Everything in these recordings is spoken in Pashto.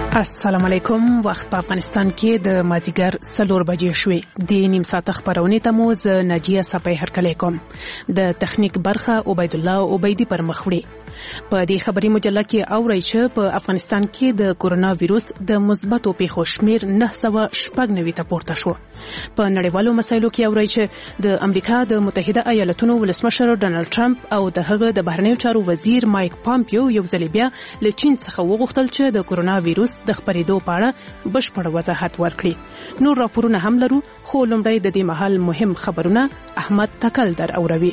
السلام علیکم. وخت په افغانستان کې د مازیګر 4 بجې شوې. د نیم ساعت خبرونه ته مو ز ناجیه صفای هرکلی کوم. د تخنیک برخه عبید الله عبیدی پر مخ وړي. په دې خبري مجله کې اوري چې په افغانستان کې د کورونا وایروس د مثبتو پیښو شمیر 996 ته پورته شو. په نړیوالو مسایلو کې اوري چې د امریکا د متحده ایالاتونو ولسمشر ډونالد ټرمپ او دغه د بهرنیو چارو وزیر مایک پامپیو یو ځل بیا له چین څخه وغوښتل چې د کورونا وایروس د خبرېدو په اړه بشپړ وضاحت ورکړي. نور راپورونه هم لرو، خو لومړی د دې مهال مهم خبرونه احمد تکل در اوروي.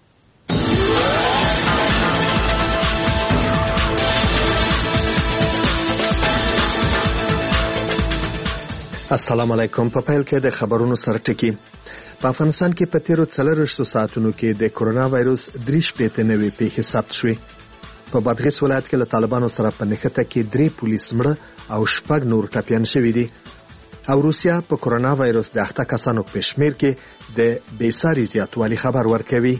السلام علیکم. په پیل کې د خبرونو سره ټکی. په افغانستان کې په تیرو 24 ساعتونو کې د کورونا وایروس 389 پیښې ثبت شوې. په بادغیس ولایت کې له طالبانو سره په نښته کې 3 پولیس مړه او 6 نور ټپیان شوي دي. او روسیا په کورونا وایروس د 8 کسانو په شمیر کې د بیساري زیاتوالي خبر ورکوي.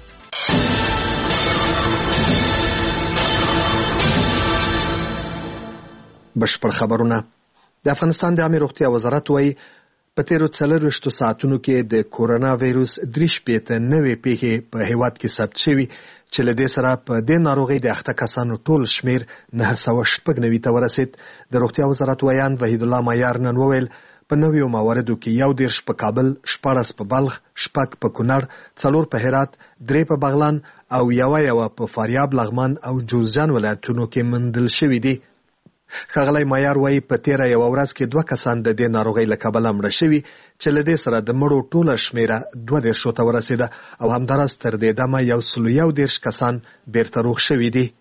بشپړ خبرونه. د افغانستان د عامه روغتیا وزارت وايي په تیرو 24 ساعتونو کې د کورونا وایروس 389 پیښې په هیواد کې ثبت شوي، چې له دې سره په دې ناروغي د 8 کسانو ټول شمیر 996 ته ورسید. د روغتیا وزارت ویان وحید الله مایار نن وویل په نویو مواردو کې 11 په کابل، 14 په بلخ، 6 په کونړ، 4 په هرات، 3 په بغلان او یو په فاریاب، لغمان او جوزجان ولایتونو کې موندل شوي دي. ښاغلی مایار وایي په تیره یو ورځ کې 2 کسان د دې ناروغۍ له کبله مړه شوي، چې له دې سره د مړو ټوله شمیره 22 ته ورسېده او همداراز تر دې دمه 111 کسان بیرته روغ شوي دي.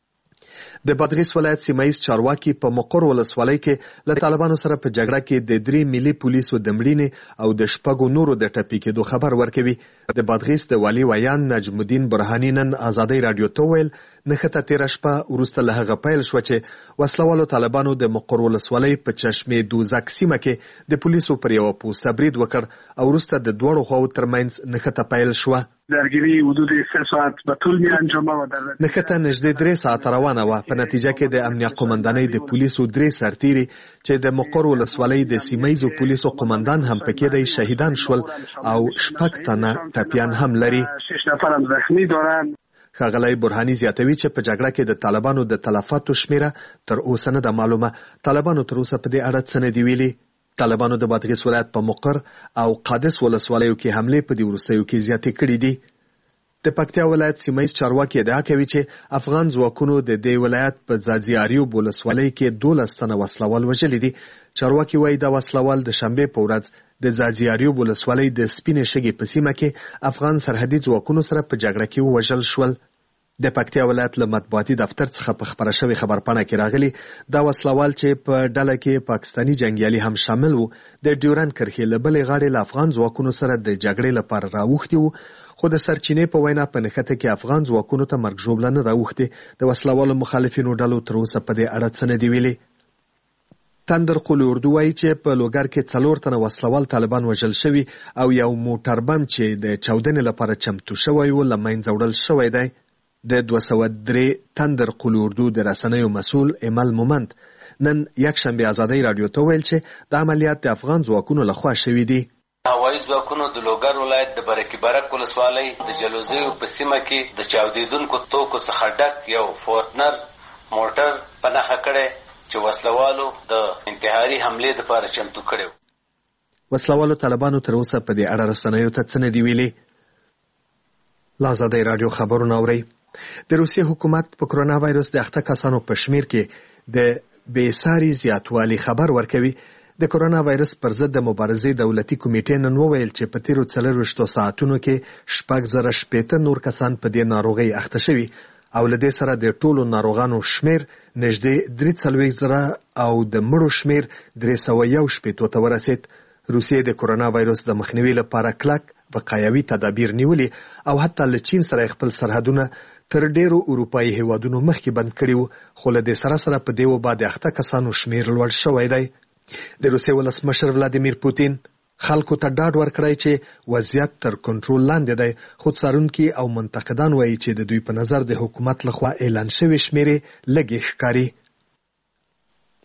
د بادغیس ولایت سیمایي چارواکي په مقر ولسوالۍ کې له طالبانو سره په جګړه کې د 3 ملي پولیسو د مړینې او د 6 نورو د ټپي کېدو خبر ورکوي. د بادغیس د والي ویان نجم الدین برهاني نن آزادۍ رادیو ته ویل نښته تیره شپه وروسته له هغه پیل شوه چې وسلوالو طالبانو د مقر ولسوالۍ په چشمې دوزک سیمه کې د پولیسو پر یوه پوسته برید وکړ او وروسته د دواړو خواو ترمنځ نښته پیل شوه. درگیری حدود 3 ساعت به طول می انجامه و در نښته نږدې 3 ساعته روانه وه. په نتیجه کې د امنیه قومندانۍ د پولیسو 3 سرتیري چې د مقر ولسوالۍ د سیمایزو پولیسو قومندان هم پکې دی شهیدان شول او 6 تنه ټپیان هم لري. 6 نفر هم زخمی دارند. ښاغلی برهاني زیاتوي چې په جګړه کې د طالبانو د تلفاتو شمیره تر اوسه نه ده معلومه. طالبانو تر اوسه په دې اړه څه نه دي ویلي. طالبانو د بادغیس ولایت په مقر او قادس ولسوالیو کې حملې په دې وروستیو کې زیاتې کړې دي. د پکتیا ولایت سیمایي چارواکي ادعا کوي چې افغان ځواکونو د دې ولایت په ځاځي اریوب ولسوالۍ کې 12 تنه وسلوال وژلي دي. چارواکي وایي دا وسلوال د شنبې په ورځ د ځاځي اریوب ولسوالۍ د سپینې شګې په سیمه کې افغان سرحدي ځواکونو سره په جګړه کې ووژل شول. د پکتیا ولایت له مطبوعاتي دفتر څخه په خبره شوې خبرپاڼه کې راغلي دا وسلوال چې په ډله کې پاکستاني جنگیالي هم شامل وو د ډیورند کرښې له بلې غاړې له افغان ځواکونو سره د جګړې لپاره راوښتي وو، خو د سرچینې په وینا په نښته کې افغان ځواکونو ته مرګ ژوبله نه راوښتې. د وسلوالو مخالفینو ډلو تر اوسه په دې اړه څه نه دي ویلي. تندر قول اردو وایي چې په لوګر کې 4 تنه وسلوال طالبان وژل شوي او یو موټر بم چې د چاودنې لپاره چمتو شوی و له منځه وړل شوی دی. د 203 تندر قول اردو د رسنیو مسؤل ایمل مومند نن یکشنبه آزادۍ رادیو ته ویل چې د عملیات د افغان ځواکونو لخوا شوي دي. هوایي ځواکونو د لوګر ولایت د برکي برک ولسوالۍ د جلوزیو په سیمه کې د چاودیدونکو توکو څخه ډک یو فورتنر موټر په نښه کړی چې وسلوالو د انتحاري حملې لپاره چمتو کړی. وسلوالو طالبانو تر اوسه په دې اړه رسنیو ته څه نه دي ویلي. له آزادۍ رادیو خبرونه اورئ. د روسیې حکومت په کورونا وایروس د 8 کسانو په شمیر کې د بیساري زیاتوالي خبر ورکوي. د کورونا وایروس پر ضد د مبارزې دولتي کمیټې نن وویل چې په تیرو 24 ساعتونو کې 6,080 نور کسان په دې ناروغۍ اخته شوي او له دې سره د ټولو ناروغانو شمیر نږدې 43,000 او د مړو شمیر 311 ته ورسید. روسیې د کورونا وایروس د مخنیوي لپاره کلک وقایوي تدابیر نیولي او حتی له چین سره خپل سرحدونه تر ډیرو اروپایي هیوادونو مخکې بند کړي وو، خو له دې سره په دې وبا د 8 کسانو شمیر لوړ شوی دی. د روسیې ولسمشر ولادیمیر پوتین خلکو ته ډاډ ورکړی چې وضعیت تر کنټرول لاندې دی، خو څارونکي او منتقدان وایي چې د دوی په نظر د حکومت لخوا اعلان شوی شمیرې لږې ښکاري.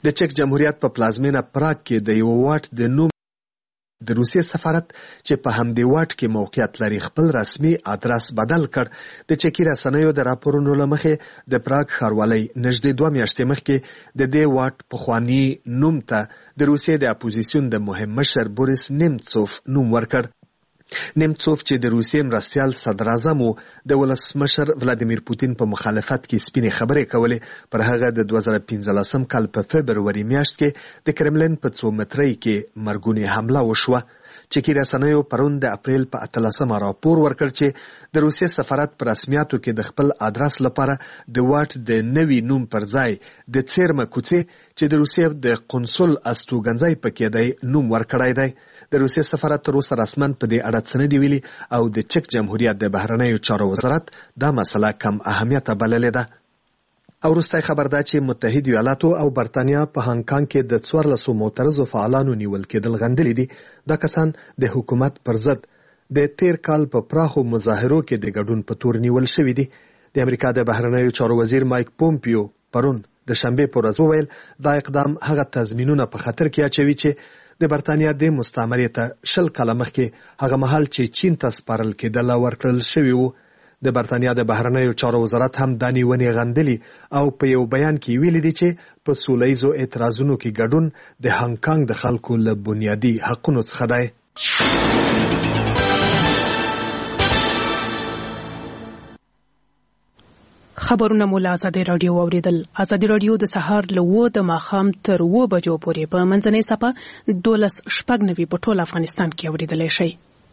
د چک جمهوریت په پلازمینه پراګ کې د یو واټ د نوم د روسیې سفارت چې په همدې واټ کې موقعیت لري خپل رسمي ادرس بدل کړ. د چکی رسنیو د راپورونو له مخې د پراګ ښاروالۍ نږدې 2 میاشتې مخکې د دې واټ پخواني نوم ته د روسیې د اپوزیسیون د مهم مشر بوریس نیمڅوف نوم ورکړ. نیمڅوف چې د روسیې مرستیال صدر اعظم د ولسمشر ولادیمیر پوتین په مخالفت کې سپینې خبرې کولې، پر هغه د 2015 کال په فبروري میاشت کې د کرملین په 2 مترۍ کې مرګونې حمله وشوه. چکی رسنیو پرون د اپریل په 18 راپور ورکړ چې د روسیې سفارت په رسمیاتو کې د خپل ادرس لپاره د واټ د نوي نوم پر ځای د څیرمه کوڅې چې د روسیې د قونسل استوګنځی پکې دی نوم ورکړی دی. د روسیې سفارت تر اوسه رسماً په دې اړه څه نه دي ویلي او د چک جمهوریت د بهرنیو چارو وزارت دا مسله کم اهمیت بللې ده. او وروستی خبر دا چې متحده ایالاتو او برتانیا په هانګ کانګ کې د 1400 معترضو فعالانو نیول کېدل غندلي دي. دا کسان د حکومت پر ضد د تیر کال په پراخو مظاهرو کې د ګډون په تور نیول شوي دي. د امریکا د بهرنیو چارو وزیر مایک پومپیو پرون د شنبه په ورځ وویل دا اقدام هغه تضمینونه په خطر کې اچوي چې د برتانیا د مستعمرې ته 20 کاله مخکې هغه مهال چې چین ته سپارل کېدل ورکړل شوي وو. د برتانیا د بهرنیو چارو وزارت هم دا نیونې غندلي او په یو بیان کې ویلي دي چې په سوله ییزو اعتراضونو کې ګډون د هانګ کانګ د خلکو له بنیادي حقونو څخه دی. خبرونه مو له ازادي راډیو اوریدل. ازادي راډیو د سهار له 9 د ماښام تر 9 بجو پورې په منځنۍ صفه 12.9 په ټول افغانستان کې اوریدلای شئ.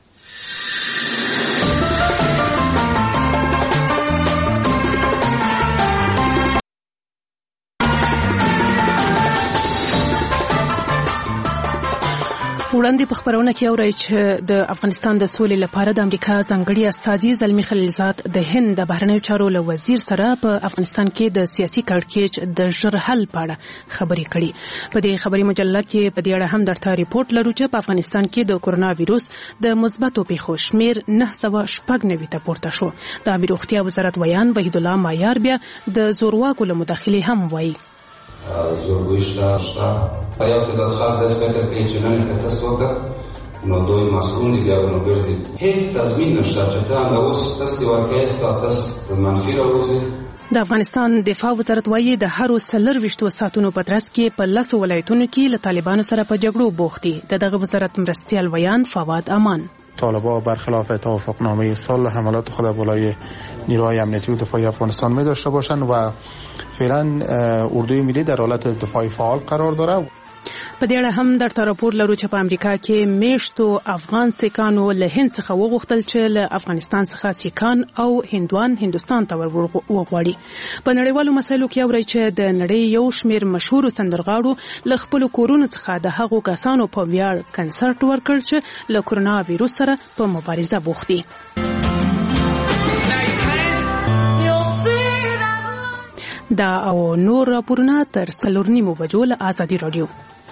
وړاندې په خبرونه کې اورئ چې د افغانستان د سولې لپاره د امریکا ځانګړي استازي زلمی خلیلزاد د هند د بهرنیو چارو له وزیر سره په افغانستان کې د سیاسي کړکېچ د ژر حل په اړه خبرې کړي. په دې خبري مجله کې په دې اړه هم درته ریپورت لرو چې په افغانستان کې د کورونا وایروس د مثبتو پیښو شمیر 996 ته پورته شو. د امیر روغتیا وزارت ویان وحید الله مایار بیا د زورواکو له مداخلې هم وایي. زورگویی شتا و یا که داد خواهد دست بکر که اینچه نمی که تست وکر نو دوی مسئول دیگه اگه نو برزید هیچ تضمین نشتا چطور اندوز تستی ورکه است تا تست منفی رو روزی. د افغانستان دفاع وزارت وایي د هرو 24 ساعتونو په ترڅ کې په 10 ولایتونو کې له طالبانو سره په جګړو بوخت دي. دغه وزارت مرستیال ویان فواد امان طالبان برخلاف توافقنامه صلح حملات خود بالای نیروهای امنیتی و دفاعی افغانستان می داشته باشند و فعلا اردوی ملی در حالت دفاعی فعال قرار داره. په دې اړه هم درته راپور لرو چې په امریکا کې میشتو افغان سیکانو له هند څخه وغوښتل چې له افغانستان څخه سیکان او هندوان هندستان ته وغواړي. په نړیوالو مسایلو کې اورئ چې د نړۍ یو شمیر مشهور سندرغاړو له خپل کورونو څخه د هغو کسانو په ویاړ کنسرت ورکړ چې له کورونا وایروس سره په مبارزه بوخت دي. دا او نور راپورونه تر 4:30 بجو له ازادي راډیو.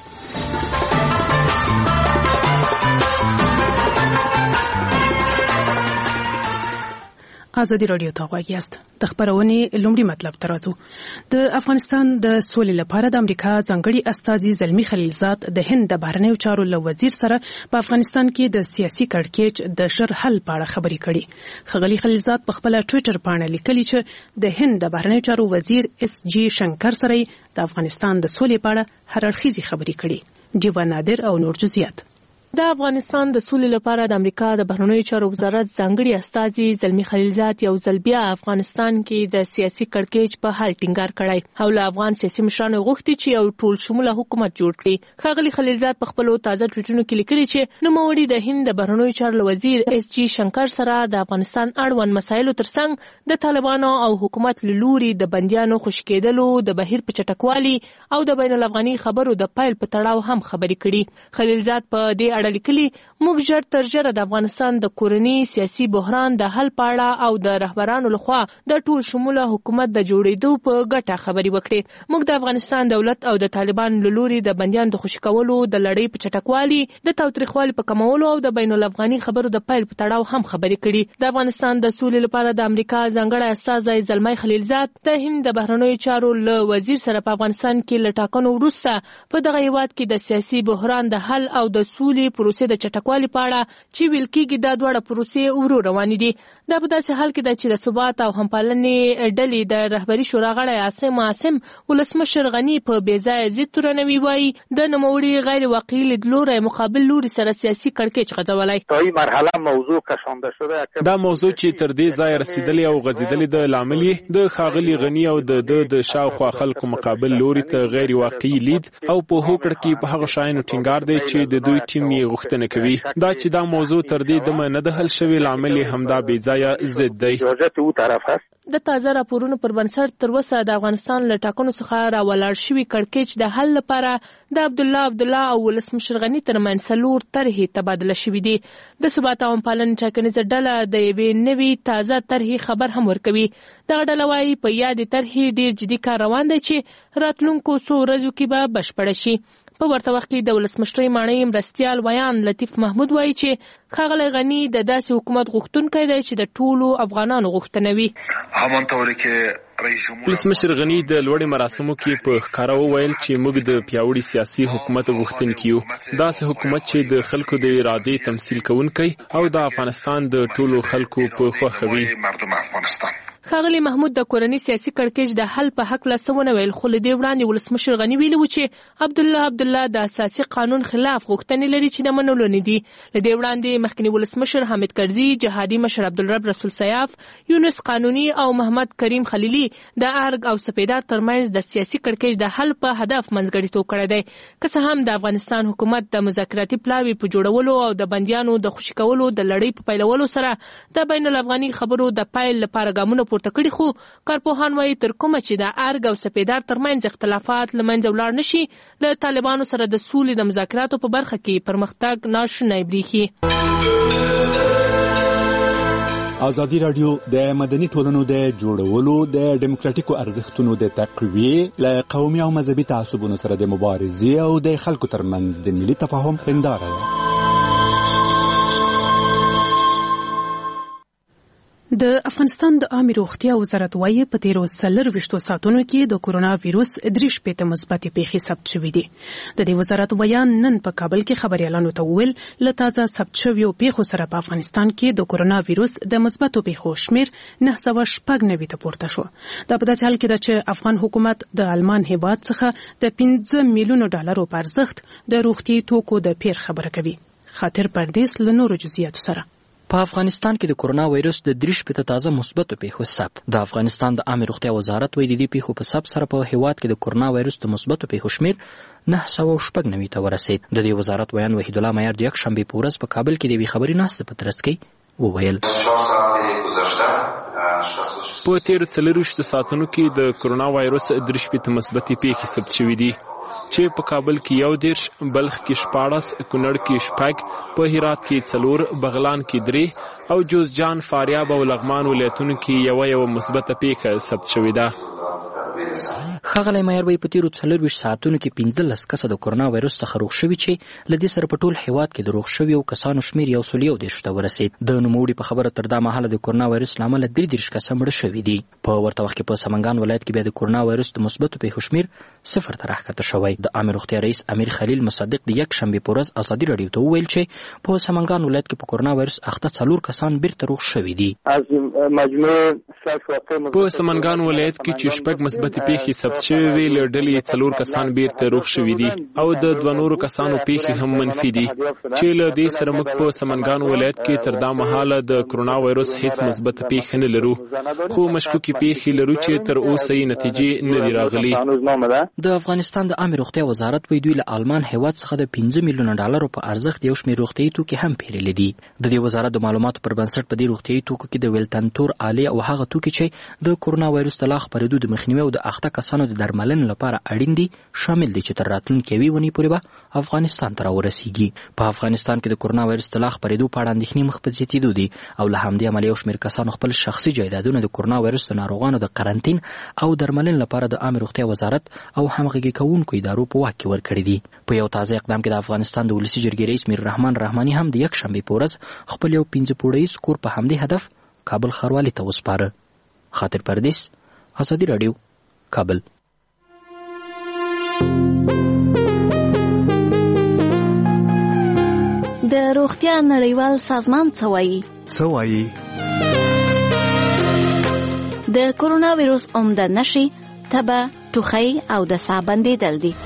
ازادي راډیو ته غواړئ یاست. د خبرونې لومړی مطلب ترازو. د افغانستان د سولې لپاره د امریکا ځانګړي استازي زلمی خلیلزاد د هند د بهرنیو چارو له وزیر سره په افغانستان کې د سیاسي کړکېچ د ژر حل په اړه خبرې کړي. ښاغلي خلیلزاد په خپل ټوئیټر باندې لیکلي چې د هند د بهرنیو چارو وزیر اس جی شنکر سره د افغانستان د سولې په اړه هر اړخیزي خبرې کړي. جیوا نادر او نور جزئیات. د افغانستان د سولې لپاره د امریکا د بهرنیو چارو وزارت ځانګړي استازي زلمی خلیلزاد یو ځل بیا افغانستان کې د سیاسي کړکېچ په حل ټینګار کړی او له افغان سیاسي مشرانو غوښتي چې یو ټول شموله حکومت جوړ کړي. ښاغلي خلیلزاد په خپل تازه ټویټونو کې لیکلي چې نوموړي د هند د بهرنیو چارو وزیر اس جی شنکر سره د افغانستان اړوند مسایلو ترڅنګ د طالبانو او حکومت له لوري د بندیانو خوشي کېدلو د بهیر په چټکوالي او د بین الافغاني خبرو د پایل په تړاو هم خبرې کړي. خلیلزاد په دې اړه لیکلي موږ ژر تر ژره د افغانستان د کورني سیاسي بحران د حل په اړه او د رهبرانو لخوا د ټول شموله حکومت د جوړېدو په ګټه خبرې وکړې. موږ د افغانستان دولت او د طالبان له لوري د بندیانو د خوشي کولو د لړۍ په چټکوالي د تاوتریخوالي په کمولو او د بین الافغاني خبرو د پیل په تړاو هم خبرې کړي. د افغانستان د سولې لپاره د امریکا ځانګړی استازی زلمی خلیلزاد د هند د بهرنیو چارو له وزیر سره په افغانستان کې له ټاکنو وروسته په دغه هیواد کې د سیاسي بحران د حل او د سولې پروسې د چټکوالي په اړه چې ویل کېږي دا دواړه پروسې ورو روانې دي. دا په داسې حال کې ده چې د ثبات او همپالنې ډلې د رهبري شورا غړی عاصم ولسمشر غني په بې ځایه ضد تورنوي وایي د نوموړي غیر واقعي لیدلوری مقابل لوري سره سیاسي کړکېچ غځولی. دا موضوع چې تر دې ځای رسیدلې او غځېدلې د لامل د ښاغلي غني او د شاوخوا خلکو مقابل لوري ته غیر واقعي لید او په هوکړه کې په هغه شایانو ټینګار دی چې د دوی ټیم یې غوښتنه کوي. دا چې دا موضوع تر دې دمه نه ده حل شوی لامل یې همدا بې ځایه ضد دی. د تازه راپورونو پر بنسټ تر اوسه د افغانستان له ټاکنو څخه راولاړ شوي کړکېچ د حل لپاره د عبدالله او ولسمشر غني ترمنځ 4 طرحې تبادله شوي دي. د ثبات او همپالنې ټاکنیزه ډله د یوې نوې تازه طرحې خبر هم ورکوي. دغه ډله وایي په یادې طرحې ډېر جدي کار روان دی چې راتلونکو څو ورځو کې به بشپړه شي. په ورته وخت کې د ولسمشرۍ ماڼۍ مرستیال ویان لطیف محمود وایي چې ښاغلی غني د داسې حکومت غوښتونکی دی چې د ټولو افغانانو غوښتنه وي. ولسمشر غني د لوړې مراسمو کې په ښکاره وویل چې موږ د پیاوړي سیاسي حکومت غوښتونکي یو، داسې حکومت چې د خلکو د ارادې تمثیل کوونکی او د افغانستان د ټولو خلکو په خوښه وي. ښاغلی محمود د کورني سیاسي کړکېچ د حل په هکله څه ونه ویل، خو له دې وړاندې ولسمشر غني ویلي و چې عبدالله د اساسي قانون خلاف غوښتنې لري چې د منلو نه دي. له دې وړاندې مخکني ولسمشر حامد کرزي، جهادي مشر عبدالرب رسول سیاف، یونس قانوني او محمد کریم خلیلي د ارګ او سپیدار ترمنځ د سیاسي کړکېچ د حل په هدف منځګړیتوب کړی دی. که څه هم د افغانستان حکومت د مذاکراتي پلاوي په جوړولو او د بندیانو د خوشي کولو د لړۍ په پیلولو سره د بین الافغاني خبرو د پیل لپاره ګامونه پورته کړي، خو کارپوهان وایي تر کومه چې د ارګ او سپیدار ترمنځ اختلافات له منځه ولاړ نشي، له طالبانو سره د سولې د مذاکراتو په برخه کې پرمختګ ناشونی بریښي. ازادي راډیو د مدني ټولنو د جوړولو، د ډیموکراتیکو ارزښتونو د تقویې، له قومي او مذهبي تعصبونو سره د مبارزې او د خلکو ترمنځ د ملي تفاهم هنداره ده. د افغانستان د عامه روغتیا وزارت وايي په تیرو 24 ساعتونو کې د کورونا وایرس 3 مثبتې پیښې ثبت شوې دي. د دې وزارت ویان نن په کابل کې خبريالانو ته وویل له تازه ثبت شویو پیښو سره په افغانستان کې د کورونا وایرس د مثبتو پیښو شمیر 996 ته پورته شو. دا په داسې حال کې ده چې افغان حکومت د آلمان هیواد څخه د 15 میلیونو ډالرو په ارزښت د روغتي توکو د پیر خبره کوي. خاطر پردیس له نورو جزئیاتو سره. په افغانستان کې د کورونا وایرس د 3 تازه مثبتو پیښو ثبت. د افغانستان د عامه روغتیا وزارت وایي د دې پیښو په ثبت سره په هیواد کې د کورونا وایرس د مثبتو پیښو شمیر 996 ته ورسید. د دې وزارت ویان وحید الله معیار د یک شنبه په ورځ په کابل کې د یوې خبري ناشته په ترڅ کې وویل په تیر 24 ساعتونو کې د کورونا وایرس 3 مثبتې پیښې ثبت شوې دي چې په کابل کې 11، بلخ کې 14، کونړ کې 6، په هرات کې 4، بغلان کې 3 او جوزجان، فاریاب او لغمان ولایتونو کې یو مثبته پیښه ثبت شوې ده. ښاغلی معیار وایي په تیرو 24 ساعتونو کې 15 کسه د کورونا وایرس څخه روغ شوي چې له دې سره په ټول هیواد کې د روغ شویو کسانو شمیر 131 ته ورسید. د نوموړي په خبره تر دا مهاله د کورونا وایرس له امله 33 کسه مړه شوي دي. په ورته وخت کې په سمنګان ولایت کې بیا د کورونا وایرس د مثبتو پیښو شمیر 0 ته راښکته شوی. د عامه روغتیا رئیس امیر خلیل مصدق د یک شنبه په ورځ ازادي راډیو ته وویل چې په سمنګان ولایت کې په کورونا وایرس اخته 4 کسان بیرته روغ شوي دي. په سمنګان ولایت کې چې 6 مثبتې پیښې ثبت شوې وې، له ډلې 4 کسان بیرته روغ شوي دي او د 2 نورو کسانو پیښې هم منفي دي چې له دې سره موږ په سمنګان ولایت کې تر دا مهاله د کورونا وایرس هیڅ مثبته پیښه نه لرو، خو مشکوکې پیښې لرو چې تر اوسه یې نتیجې نه دي راغلي. د افغانستان د عامه روغتیا وزارت وایي دوی له آلمان هیواد څخه د 15 میلیونه ډالرو په ارزښت یو شمېر روغتیايي توکي هم پیرلي دي. د دې وزارت د معلوماتو پر بنسټ په دې روغتیايي توکو کې د ویلتنتور آلې او هغه توکي چې د کورونا وایرس د لا خپرېدو د مخنیوي او د د اخته کسانو د درملنې لپاره اړین دي شامل دي چې تر راتلونکي یوې ونې پورې به افغانستان ته راورسیږي. په افغانستان کې د کورونا وایرس د لا خپرېدو په اړه اندېښنې مخ په زیاتېدو دي او له همدې امله یو شمېر کسانو خپل شخصي جایدادونه د کورونا وایرس د ناروغانو د قرنطین او درملنې لپاره د عامه روغتیا وزارت او همغږي کوونکو ادارو په واک کې ورکړي دي. په یو تازه اقدام کې د افغانستان د ولسي جرګې رئیس میر رحمان رحماني هم د یکشنبې په ورځ خپل یو 15 پوړیز کور په همدې هدف کابل ښاروالۍ ته وسپاره. خاطر پردیس، ازادي راډیو، کابل. د روغتیا نړیوال سازمان څه وایي؟ د کورونا ویروس عمده نښې تبه، ټوخی او د ساه بندېدل دي.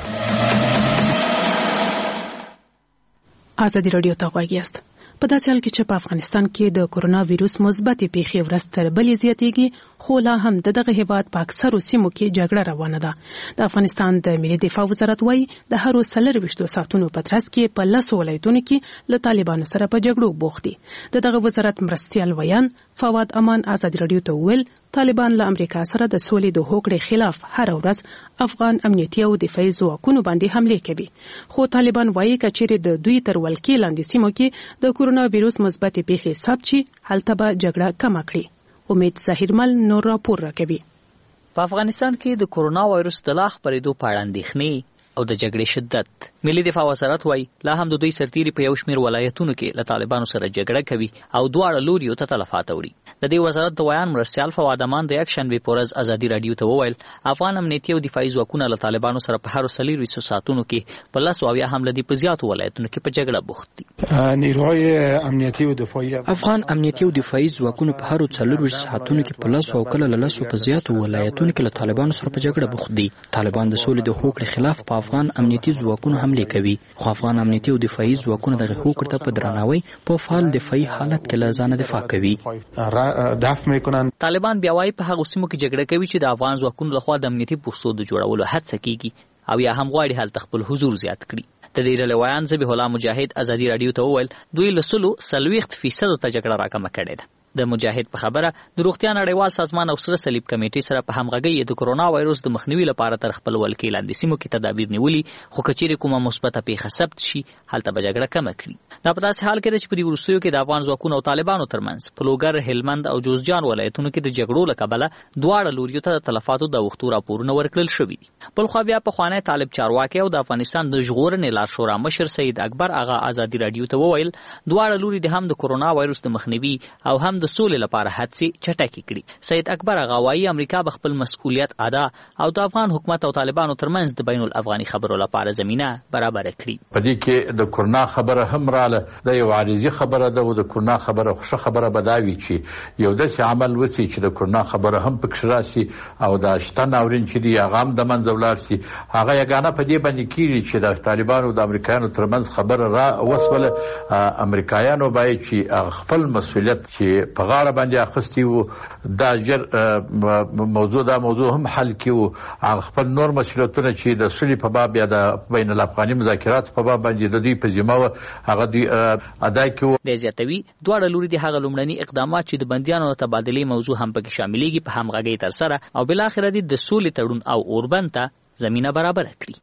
ازادي راډیو ته غوږ یاست. په داسې حال کې چې په افغانستان کې د کورونا ویروس مثبتې پیښې ورځ تر بلې زیاتېږي، خو لا هم دغه هیواد په اکثرو سیمو کې جګړه روانه ده. د افغانستان د ملي دفاع وزارت وایي د هرو 24 ساعتونو په ترڅ کې په 10 ولایتونو کې له طالبانو سره په جګړو بوخت دي. دغه وزارت مرستیال ویان فواد امان ازادي راډیو ته وویل طالبان له امریکا سره د سولې د هوکړې خلاف هر ورځ افغان امنیتي او دفاعي ځواکونو باندې حمله کوي. خو طالبان وایي کچېرې د دوی تر ولکې لاندې سیمو کې د کورونا ویروس مثبتې پیښې ثبت شي، هلته به جګړه کمه کړي. امید ظاهرمل نور راپور راکوي. په افغانستان کې د کورونا وایرس د لا خپرېدو په اړه اندېښنې او د جګړې شدت. ملي دفاع وزارت وایي لا هم د دوی سرتیري په یو شمېر ولایتونو کې له طالبانو سره جګړه کوي او دواړه لوریو ته تلفات وړي. د دې وزارت د ویان مرستیال فواد امان د یکشنبې په ورځ ازادي راډیو ته وویل افغان امنیتي او دفاعي ځواکونه له طالبانو سره په هر 24 ساعتونو کې په 10 او یا هم لدی په زیاتو ولایتونو کې په جګړه بوخت دي. نیروهای امنیتي او دفاعي افغان امنیتي او دفاعي ځواکونه په هر 24 ساعتونو کې په 10 او کله له 10 په زیاتو ولایتونو کې له طالبانو سره په جګړه بوخت دي. طالبان د سولې د هوکړې خلاف په افغان امنیتي ځواکونو حمله کوي، خو افغان امنیتي او دفاعي ځواکونه د هوکړې ته په درناوي په فعال دفاعي حالت کې له ځانه دفاع کوي. طالبان بیا وايي په هغه سیمو کې جګړه کوي چې د افغان ځواکونو لخوا د امنیتي پوستو د جوړولو هڅه کیږي او یا هم غواړي هلته خپل حضور زیات کړي. د دې ډلې ویان ذبیح الله مجاهد ازادي راډیو ته وویل دوی له 40% ته جګړه راکمه کړې ده. د مجاهد په خبره د روغتیا نړیوال سازمان او سره صلیب کمیټې سره په همغږۍ د کورونا وایرس د مخنیوي لپاره تر خپل ولکې لاندې سیمو کې تدابیر نیولي، خو کچېرې کومه مثبته پیښه ثبت شي هلته به جګړه کمه کړي. دا په داسې حال کې ده چې په دې وروستیو کې د افغان ځواکونو او طالبانو ترمنځ په لوګر، هلمند او جوزجان ولایتونو کې د جګړو له کبله دواړه لوریو ته د تلفاتو د اوښتو راپورونه ورکړل شوي دي. بلخوا بیا پخوانی طالب چارواکي او د افغانستان د ژغورنې لارښوره مشر سید اکبر آغا ازادي راډیو ته وویل دواړه لوري د هم د کورونا وایرس د مخنیوي او هم د سولې لپاره هڅې چټکې کړي. سید اکبر آغا وایي امریکا به خپل مسؤلیت ادا او د افغان حکومت او طالبانو ترمنځ د بین الافغاني خبرو لپاره زمینه برابر کړي. په دې کې د کورونا خبره هم رااله، د یو عارضي خبره ده او د کورونا خبره خوشا خبره بداوي چې یو داسې عمل وسی چې د کورونا خبره هم پکښ راسي او د شته ناورین چې دی هغه هم د منځ ولاړ سي. هغه یګانه په دې باندې کیږي چې د طالبانو او د امریکایانو ترمنځ خبره را وسوله. امریکایانو باید چې خپل مسؤلیت چې په غاړه باندې اخستي وو دا جر موضوع هم حل کیو، خپل نور مسؤلیتونه چې د سولې په باب یا د بین الافغاني مذاکرات په باب باندې د دوی په ذمه و هغه دوی ادا کیو. د زیاتوي دواړه لوري د هغه لومړني اقدامات چې د بندیانو تبادلې موضوع هم پکې شاملېږي په همغږۍ تر سره او بل اخر د سولې تړون او اوربند ته زمينه برابر کړي.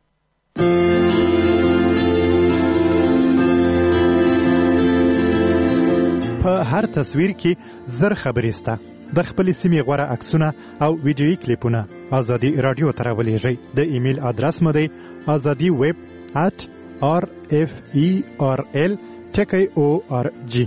په هر تصویر کې زر خبرې سته. د خپل سیمې غوره عکسونه او ویډیویي کلیپونه ازادي رادیو ته راولېږئ. د ایمیل ادرس مو دی azadi@referl.org.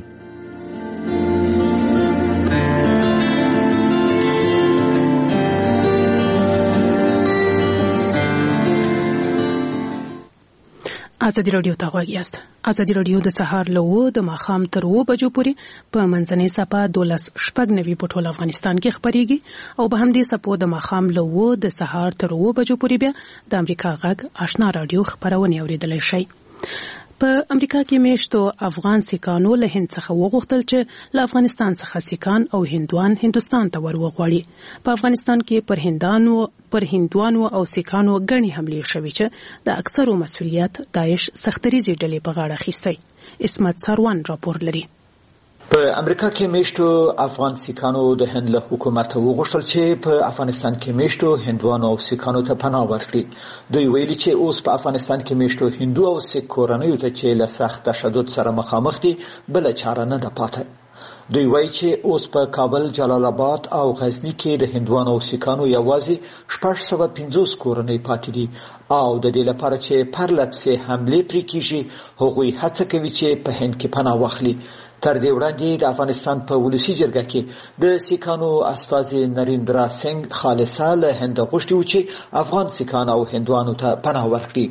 ازادي راډیو ته غوږ یاست. ازادي راډیو د سهار له 9 د ماښام تر 9 بجو پورې په منځنۍ صفه 12:90 په ټول افغانستان کې خبريږي او په همدې صفو د ماښام له 9 د سهار تر 9 بجو پورې بیا د امریکا غږ آشنا راډیو خبرونه اوریدلای شئ. په امریکا کې میشتو افغان سیکانو له هند څخه وغوښتل چې له افغانستان څخه سیکان او هندوان هندستان ته ورغواړي. په افغانستان کې پر هندوانو او سیکانو غني حملې شوې چې د اکثرو مسؤلیت داعش سختریزي ډلې په غاړه اخیستی. اسمت ساروان راپور لري. په امریکا کې میشتو افغان سیکانو د هند له حکومت وغوښتل چې په افغانستان کې میشتو هندوانو او سیکانو ته پناه ورکړي. دوی ویلي چې اوس په افغانستان کې میشتو هندو او سیک کورنیو ته چې له سخت تشدد سره مخامخ دي بل چاره نه ده پاتې. دوی وایي چې اوس په کابل، جلال آباد او غزنی کې د هندوانو او سیکانو یوازې 650 کورنۍ پاتې دي او د دې لپاره چې پرلپسې حملې پرې کیږي هغوی هڅه کوي چې په هند کې پناه واخلي. تر دې وړاندې د افغانستان په ولسی جرګه کې د سیکانو استازي نریندرا سنگ خالصه له هند غوښتي و چې افغان سیکان او هندوانو ته پناه ورکړي.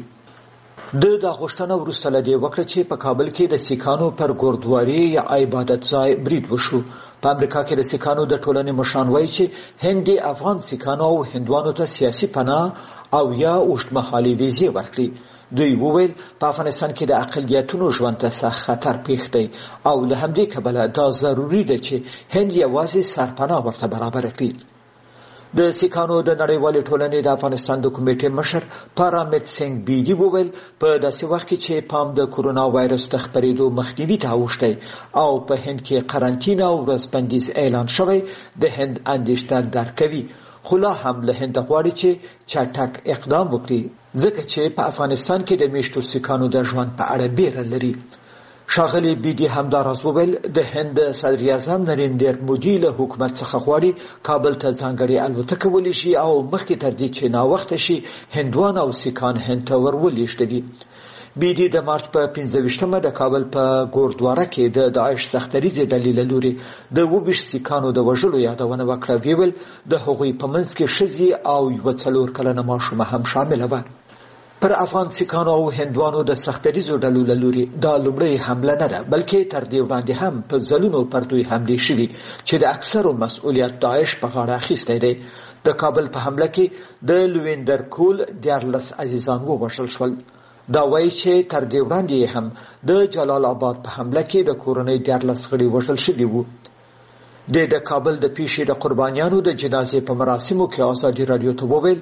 د غوښتنه وروسته له دې وکړه چې په کابل کې د سیکانو پر ګوردواري یا عبادت ځای برید وشو. په امریکا کې د سیکانو د ټولنې مشران وایي چې هند افغان سیکانو او هندوانو ته سیاسي پناه او یا اوږدمهالې ویزې ورکړي. دوی وویل په افغانستان کې د اقلیتونو ژوند ته سخت خطر پیښ دی او له همدې کبله دا ضروري ده چې هند یوازې سرپناه ورته برابر کړي. د سیکانو د نړیوالې ټولنې د افغانستان د کمیټې مشر پارامت سنگ بیدی وویل په داسې وخت کې چې پام د کورونا وایرس د خپرېدو مخنیوي ته اوښتی او په هند کې قرنطینه او ورځبندیز اعلان شوی د هند اندېښنه درک کوي، خو لا هم له هند غواړي چې چټک اقدام وکړي ځکه چې په افغانستان کې د میشتو سیکانو د ژوند په اړه بیره لري. ښاغلي بیدی همداراز وویل د هند صدر اعظم نریندر مودي له حکومت څخه غواړي کابل ته ځانګړې الوتکه ولېږي او مخکې تر دې چې ناوخته شي هندوان او سیکان هند ته ورولېږدوي. بیدی د مارچ په 15مه د کابل په ګوردواره کې د داعش سختریزې ډلې له لوري د 22 سیکانو د وژلو یادونه وکړه. ویل د هغوی په منځ کې ښځې او یوه 4 کلنه ماشومه هم شامله وه. پر افغان سیکانو او هندوانو د سختریزو ډلو له لوري دا لومړۍ حمله نه ده بلکې تر دې وړاندې هم په ځلونو پر دوی حملې شوي چې د اکثرو مسؤلیت داعش په غاړه اخیستی دی. د کابل په حمله کې د لویندر کول 14 عزیزان ووژل شول. دا وایي چې تر دې وړاندې هم د جلال آباد په حمله کې د کورنۍ 14 غړي وژل شوي وو. د کابل د پیښې د قربانیانو د جنازې په مراسمو کې ازادي راډیو ته وویل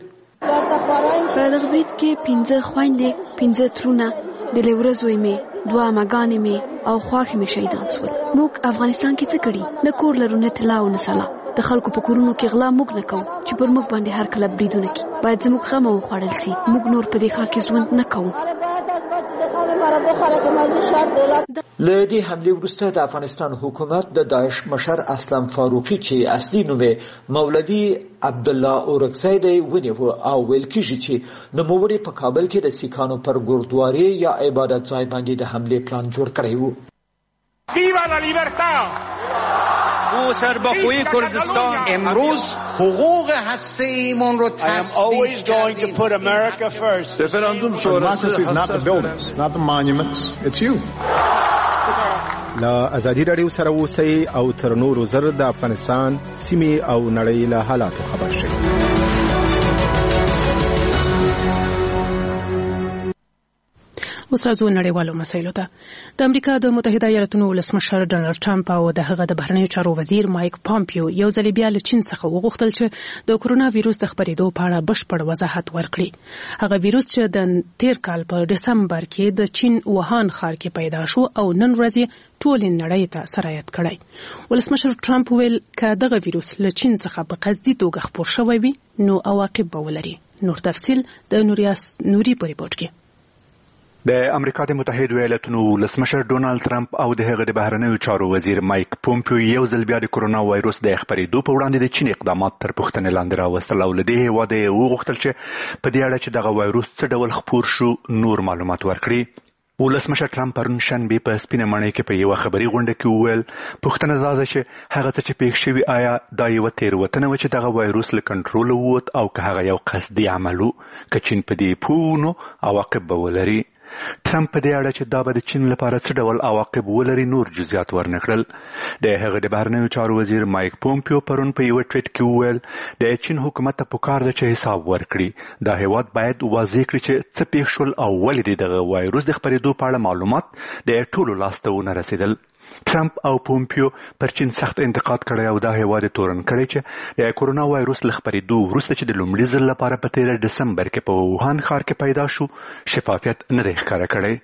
په دغه برید کې 15 خویندې، 15 ترونه، د لورزوی مې، 2 مګانې مې او خواښې مې شهیدان شول. موږ افغانستان کې څه کړي؟ نه کور لرو، نه طلا او نه سلا. د خلکو په کورونو کې غلا موږ نه کوو چې پر موږ باندې هر کله بریدونه کوي. باید زموږ غم وخوړل سي. موږ نور په دې ښار کې ژوند نه کوو. له دې حملې وروسته د افغانستان حکومت د داعش مشر اسلم فاروقي چې اصلي نوم یې مولوي عبدالله اورکزی دی ونیو او ویل کېږي چې نوموړي په کابل کې د سیکانو پر ګوردواري یا عبادت ځای باندې د حملې پلان جوړ کړی و. ویوا لا لیبرتا او سربخوی کردستان امروز حقوق هسته ایمان رو تصدیق کردیم. Referendum شورای is not the buildings, not the monuments, it's you. لا ازادي راډیو سره اوسئ او تر نورو زر د افغانستان سیمې او نړۍ له حالاتو خبر شئ. اوس راځو نړیوالو مسایلو ته. د امریکا د متحده ایالاتونو ولسمشر ډانلډ ټرمپ او د هغه د بهرنیو چارو وزیر مایک پامپیو یو ځل بیا له چین څخه وغوښتل چې د کورونا وایرس د خپرېدو په اړه بشپړ وضاحت ورکړي. هغه وایرس چې د تیر کال په دسمبر کې د چین ووهان ښار کې پیدا شو او نن ورځ ټول نړۍ ته سرایت کړی. ولسمشر ټرمپ ویل که دغه وایرس له چین څخه په قصدي توګه خپور شوی وي نو عواقب به ولري. نور تفصیل د نوري په ریپورت کې. د امریکا د متحده ایالاتونو ولسمشر ډونالد ترامپ او د هغه د بهرنیو چارو وزیر مایک پومپیو یو ځل بیا د کورونا وایرس د خپرېدو په وړاندې د چین اقدامات تر پوښتنې لاندې راوستل او له دې هېواده یې وغوښتل چې په دې اړه چې دغه وایرس څه ډول خپور شو نور معلومات ورکړي. ولسمشر ترامپ پرون شنبه په سپینه ماڼۍ کې په یوه خبري غونډه کې وویل پوښتنه دا ده چې هغه څه چې پېښ شوي آیا دا یوه تېروتنه وه چې دغه وایرس له کنټروله ووت او که هغه یو قصدي عمل و که چین په دې پوه نو عواقب به ولري. ترامپ په دې اړه چې دا به د چین لپاره څه ډول عواقب ولري نور جزئیات ورنکړل. د هغه د بهرنیو چارو وزیر مایک پومپیو پرون په یوه ټویټ کې وویل د چین حکومت ته پکار ده چې حساب ورکړي. دا هیواد باید واضح کړي چې څه پېښ شول او ولې دغه وایرس د خپرېدو په اړه معلومات د ټولو لاسته ونه رسېدل. ترامپ او پومپیو پر چین سخت انتقاد کړی او دا هیواد تورن کړی چې د کورونا وایرس له خپرېدو وروسته چې د لومړي ځل لپاره په 13 دسمبر کې په ووهان ښار کې پیدا شو شفافیت نه دی ښکاره کړی.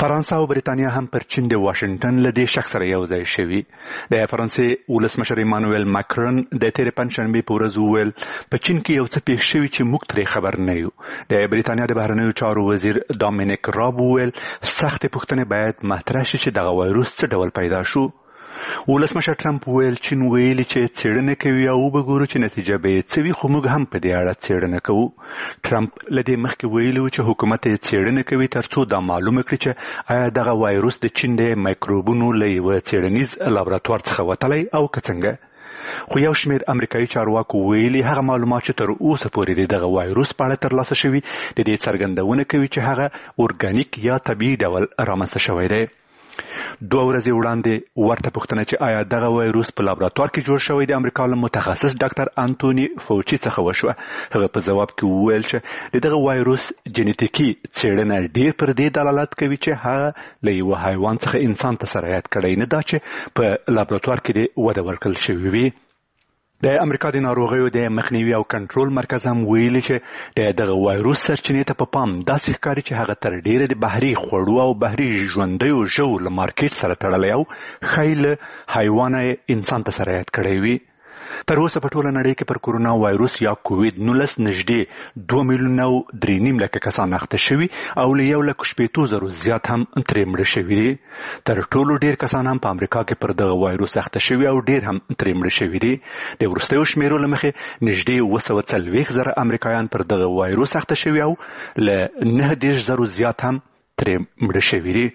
فرانسه او بریتانیا هم پر چین د واشنگټن له دې شخص سره یو ځای شوي. د فرانسې ولسمشر ایمانوئل ماکرون د تېرې پنجشنبې په ورځ وویل په چین کې یو څه پیښ شوي چې موږ ترې خبر نه یو. د بریتانیا د بهرنیو چارو وزیر ډامینیک راب وویل سختې پوښتنې باید مطرح شي چې دغه وایروس څه ډول پیدا شو. ولسمشر ټرمپ ویل چین ویلي چې څېړنه کوي او وګورو چې نتیجه به یې څه وي، خو موږ هم په دې اړه څېړنه کوو. ټرمپ له دې مخکې ویلي و چې حکومت یې څېړنه کوي ترڅو دا معلومه کړي چې آیا دغه وایروس د چین د مایکروبونو له یوه څېړنیز لابراتوار څخه وتلی او که څنګه. خو یو شمېر امریکایي چارواکو ویلي هغه معلومات چې تر اوسه پورې د دغه وایروس په اړه ترلاسه شوي د دې څرګندونه کوي چې هغه اورګانیک یا طبیعي ډول رامنځته شوی دی. 2 ورځې وړاندې ورته پوښتنه چې آیا دغه وایروس په لابراتوار کې جوړ شوی د امریکا له متخصص ډاکټر انټوني فوچي څخه وشوه. هغه په ځواب کې وویل چې د دغه وایروس جنیتیکي څېړنه ډېر پر دې دلالت کوي چې هغه له یوه حیوان څخه انسان ته سرایت کړی نه دا چې په لابراتوار کې وده ورکړل شوې وي. د امریکا د ناروغیو د مخنیوي او کنټرول مرکز هم ویلي چې دغه وایروس سرچینې ته په پام داسې ښکاري چې هغه تر ډیره د بحري خوړو او بحري ژوندیو ژوو له مارکیټ سره تړلی او ښایي له حیوانه انسان ته سرایت کړی وي. تر اوسه په ټوله نړۍ کې پر کورونا وایروس یا کووید 19 نږدې 2,3,00,000 کسان اخته شوي او له 1,60,000 زیات هم ترې مړه شوي دي. تر ټولو ډیر کسان هم په امریکا کې پر دغه وایروس اخته شوي او ډیر هم ترې مړه شوي دي. د وروستیو شمیرو له مخې نږدې 240,000 امریکایان پر دغه وایروس اخته شوي او له 9,000 زیات هم ترې مړه شوي دي.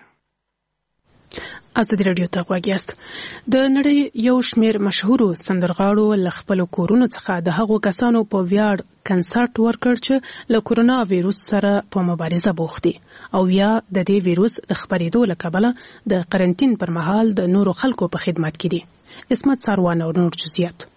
ازادي راډیو ته غوږ یاست. د نړۍ یو شمېر مشهورو سندرغاړو له خپلو کورونو څخه د هغو کسانو په ویاړ کنسرت ورکړ چې له کورونا ویروس سره په مبارزه بوخت دي او یا د دې ویروس د خپرېدو له کبله د قرنټین پر مهال د نورو خلکو په خدمت کې دي. اسمت ساروان او نور جزئیات.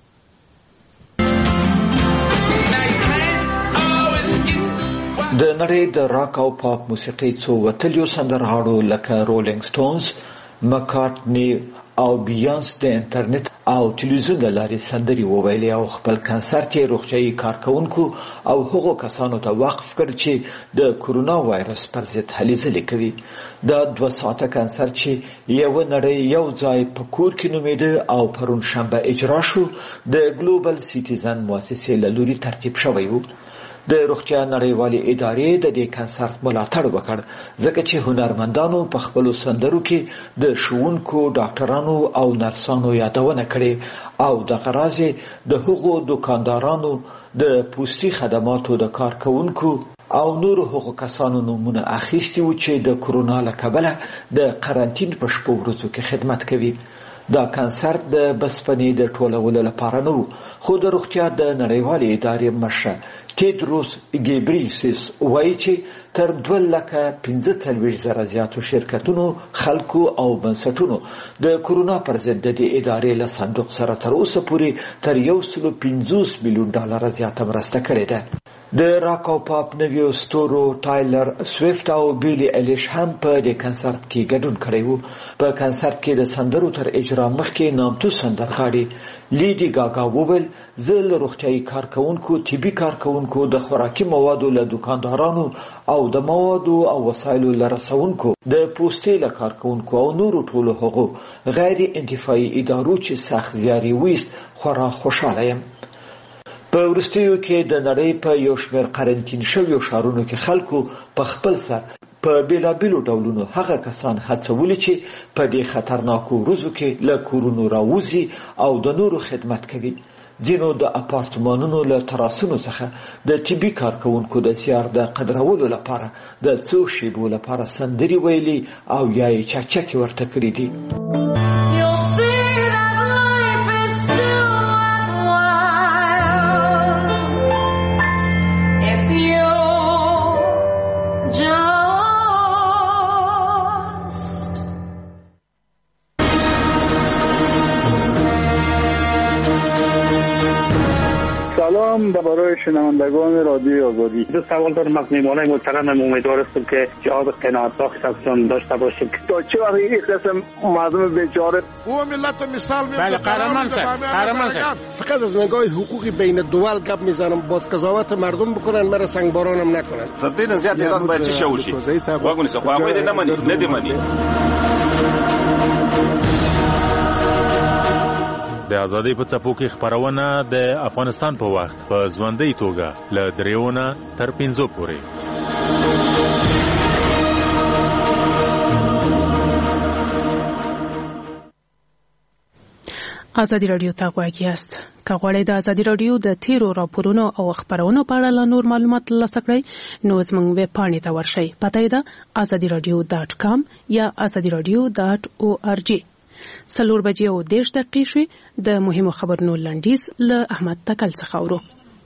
د نړۍ د راک او پاپ موسیقۍ څو وتلیو سندرغاړو لکه رولینګ سټونز، مکارټني او بیانس د انټرنیټ او ټلویزیون له لارې سندرې وویلې او خپل کنسرت یې روغتیايي کارکونکو او هغو کسانو ته وقف کړ چې د کورونا وایرس پر ضد هلې ځلې کوي. دا 2 ساعته کنسرت چې یو نړۍ یو ځای په کور کې نومیده او پرون شنبه اجرا شو د ګلوبل سیټیزن مؤسسې له لوري ترتیب شوی و. د روغتیا نړیوالې ادارې د دې کنسرت ملاتړ وکړ ځکه چې هنرمندانو په خپلو سندرو کې د ښوونکو، ډاکټرانو او نرسانو یادونه کړې او دغه راز د هغو دکاندارانو، د پوستي خدماتو د کارکونکو او نورو هغو کسانو نومونه اخیستي وو چې د کورونا له کبله د قرنټین په شپو ورځو کې خدمت کوي. دا کنسرت د بسپنې د ټولولو لپاره نه و، خو د روغتیا د نړیوالې ادارې مشر ټیدروس ګیبریسیس وایي چې تر 2,45,000 زیاتو شرکتونو، خلکو او بنسټونو د کورونا پر ضد د دې ادارې له صندوق سره تر اوسه پورې تر $150 میلیون زیاته مرسته کړې ده. د راک او پاپ نویو ستورو ټایلر سویفت او بیلی الیش هم په دې کنسرت کې ګډون کړی وو. په کنسرت کې د سندرو تر اجرا مخکې نامتو سندرغاړې لیډي ګاګا وویل زه له روغتیايي کارکونکو، طبي کارکونکو، د خوراکي موادو له دوکاندارانو او د موادو او وسایلو له رسونکو، د پوستي له کارکونکو او نورو ټولو هغو غیر انتفاعي ادارو چې سخت زیار یې ویست خورا خوشحاله یم. په وروستیو کې د نړۍ په یو شمېر قرنټین شویو ښارونو کې خلکو په خپل سر په بیلابیلو ډولونو هغه کسان هڅولي چې په دې خطرناکو ورځو کې له کورونو راوځي او د نورو خدمت کوي. ځینو د اپارتمانونو له تراسونو څخه د طبي کارکونکو د زیار د قدرولو لپاره د څو شیبو لپاره سندرې ویلي او یا یې چکچکې ورته کړي دي. سلام برای شنوندگان رادیو آزادی. دو سوال دارم از میهمانای محترم. امیدوار هستم که جواب قناعت‌بخش ازشون داشته باشیم. تا چه وقت این قسم مردم بیچاره او ملت مثال میاد. بله قهرمان صاحب فقط از نگاه حقوقی بین دول گپ میزنم، باز قضاوت مردم بکنن، مرا سنگبارانم نکنن. تدین زیاد ایران باید چی شوشی واگونی سه خو هغه نه مني نه دی مني. د ازادۍ په څپو کې خبرونه د افغانستان په وخت په ژوندۍ توګه له 3 تر 5 پورې. ازادي رادیو ته غواړئ یاست. که غواړئ د ازادي رادیو د تیرو راپورونو او خبرونو په اړه نور معلومات ترلاسه کړئ نو زموږ ویب پاڼې ته ورشئ. پته ده azadiradio.com یا azadiradio.org. 4:30 شوي د مهمو خبرونو لنډیز له احمد تکل څخه اورو.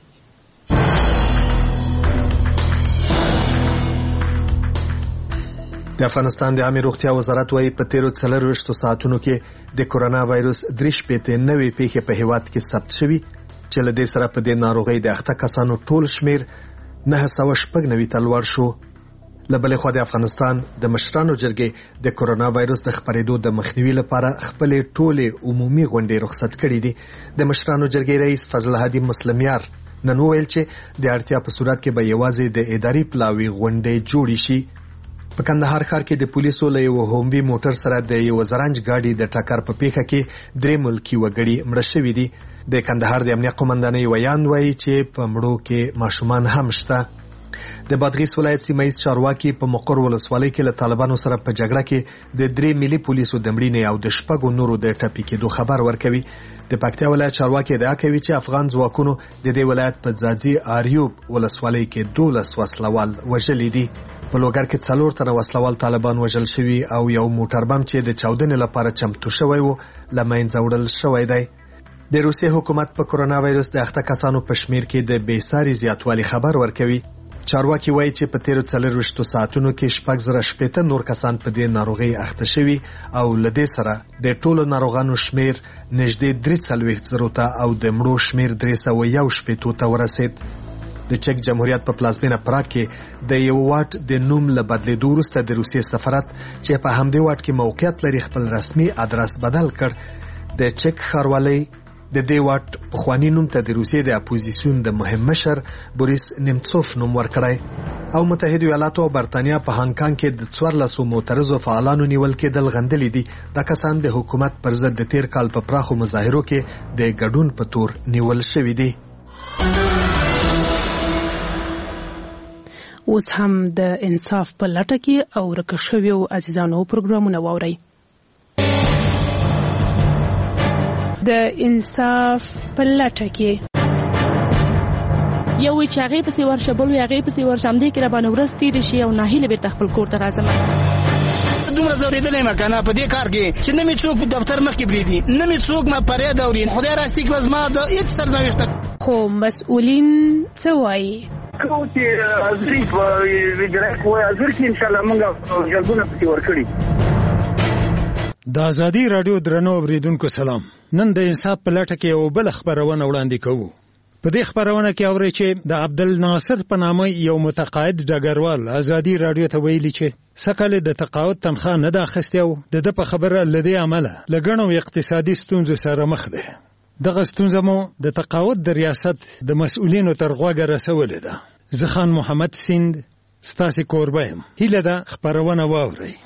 د افغانستان د عامه روغتیا وزارت وايي په تیرو 24 ساعتونو کې د کورونا وایروس 3 پیښې په هیواد کې ثبت شوي چې له دې سره په دې ناروغۍ د اخته کسانو ټول شمیر 996 ته لوړ شو. له بلې خوا د افغانستان د مشرانو جرګې د کورونا وایروس د خپرېدو د مخنیوي لپاره خپل ټولې عمومي غونډې رخصت کړې دي. د مشرانو جرګې رئیس فضل هادي مسلمیار نن وویل چې د اړتیا په صورت کې به یوازې د اداري پلاوي غونډې جوړې شي. په کندهار ښار کې د پولیسو له یو هوموي موټر سره د یو زرنج گاډي د ټکر په پیښه کې 3 ملکی وګړي مړه شوي دي. د کندهار د امنیت قومندانۍ ویان وایي چې په مړو کې ماشومان هم شته. د بادغیس ولایت سیمایي چارواکي په مقر ولسوالۍ کې له طالبانو سره په جګړه کې د 3 ملي پولیسو د مړینې او د 6 نورو د ټپي کېدو خبر ورکوي. د پکتیا ولایت چارواکي ادعا کوي چې افغان ځواکونو د دې ولایت په ځاځي اریوب ولسوالۍ کې 12 وسلوال وژلي دي. په لوګر کې 4 تنه وسلوال طالبان وژل شوي او یو موټر بم چې د چاودنې لپاره چمتو شوی و لمنځه وړل شوی دی. د روسیې حکومت په کورونا وایروس د اخته کسانو په شمیر کې د بیساري زیاتوالي خبر ورکوي. چارواکي وایي چې په تیرو 24 ساعتونو کې 6,000 نور کسان په دې ناروغي اخته شوي او لدې سره د ټولو ناروغانو شمیر نږدې 3,000 ته او د مړو شمیر 301 ته ورسید. د چک جمهوریت په پلازمینه پراګ کې د یو واټ د نوم له بدلیدو وروسته د روسیې سفارت چې په همدې واټ کې موقعیت لري خپل رسمي ادرس بدل کړ. د چک ښاروالۍ د دې واټ پخوانی نوم ته د روسیې د اپوزیسیون د مهم مشر بوریس نیمڅوف نوم ورکړی او متحده ایالاتو او برتانیا په هانګ کانګ کې د 14 معترضو فعالانو نیول کېدل غندلې دي. دا کسان د حکومت پر ضد د تیر کال په پراخو مظاهرو کې د ګډون په تور نیول شوي دي. اوس هم د انصاف په لټه کې او ورک شویو عزیزانو پروګرامونه واورئ. د انصاف په لټه کې یو چې هغه پسې ورشه بل هغه پسې ورشه هم دې کې را باندې ورځ تیر شي او ناهیله به خپل کور ته راځم. دومره زوریدلې مکنه په دې کار کې چې نه می څوک دفتر مخ کې بریدي نه می څوک ما پرې دورین خدای راستي کې وز ما د هیڅ سرنوشت خو مسؤلین څه وایي کوتي ازریک ویډرک وای ازریک ان شاء الله موږ جلبونه پتی ورکړي. د ازادي رادیو درنو اوریدونکو سلام. نن د انصاف په لټه کې یو بل خبرونه وړاندې کوو. په دې خبرونه کې اورئ چې د عبدالناصر په نامه یو متقاعد ډګروال ازادي رادیو ته ویلي چې سکه د تقاعد تنخواه نه د اخیستې او د په خبره لدې عمله لګڼو اقتصادي ستونزو سره مخ ده. دغه ستونزه مو د تقاعد د ریاست د مسؤلینو تر غوږه رسولې ده. زه خان محمد سیند ستاسو کوربه یم. هیله ده خبرونه واورئ.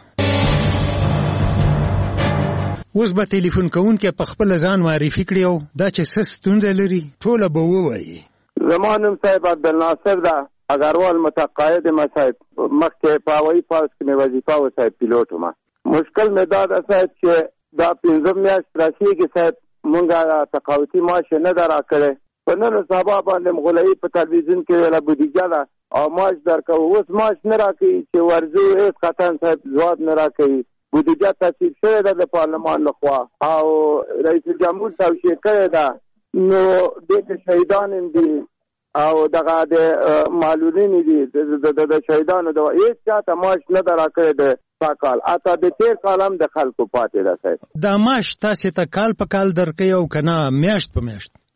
اوس به ټلیفون کوونکی په خپل ځان معرفي کړي او دا چې څه ستونزه لري ټوله به ووایي. زما نوم صاحب عبدالناصر ده اګروال متقاعد یم صاحب. مخکې په هوایي پوځ کې مې وظیفه و صاحب پیلوټ وم. مشکل مې دا ده صاحب چې دا 15 میاشت راسیږي صاحب مونږه تقاعدي معاش نه ده راکړی. په نن سبا باندې مغولۍ په تلویزیون کې ویله بودیجه ده او معاش درکوو. اوس معاش نه راکوي چې ورځو هېڅ قطعا صاحب ځواب نه راکوي. بودیجه تصویب شوې ده د پارلمان لخوا او رئیس جمهور توشیح کړې ده. نو دې کې شهیدان هم دي او دغه د معلولین دي د شهیدانو د هېڅ چاته معاش نه ده راکړی د تا کال اته د تیر کال هم د خلکو پاتې ده صاحب. دا معاش تاسې ته کال په کال درکوي او که نه میاشت په میاشت؟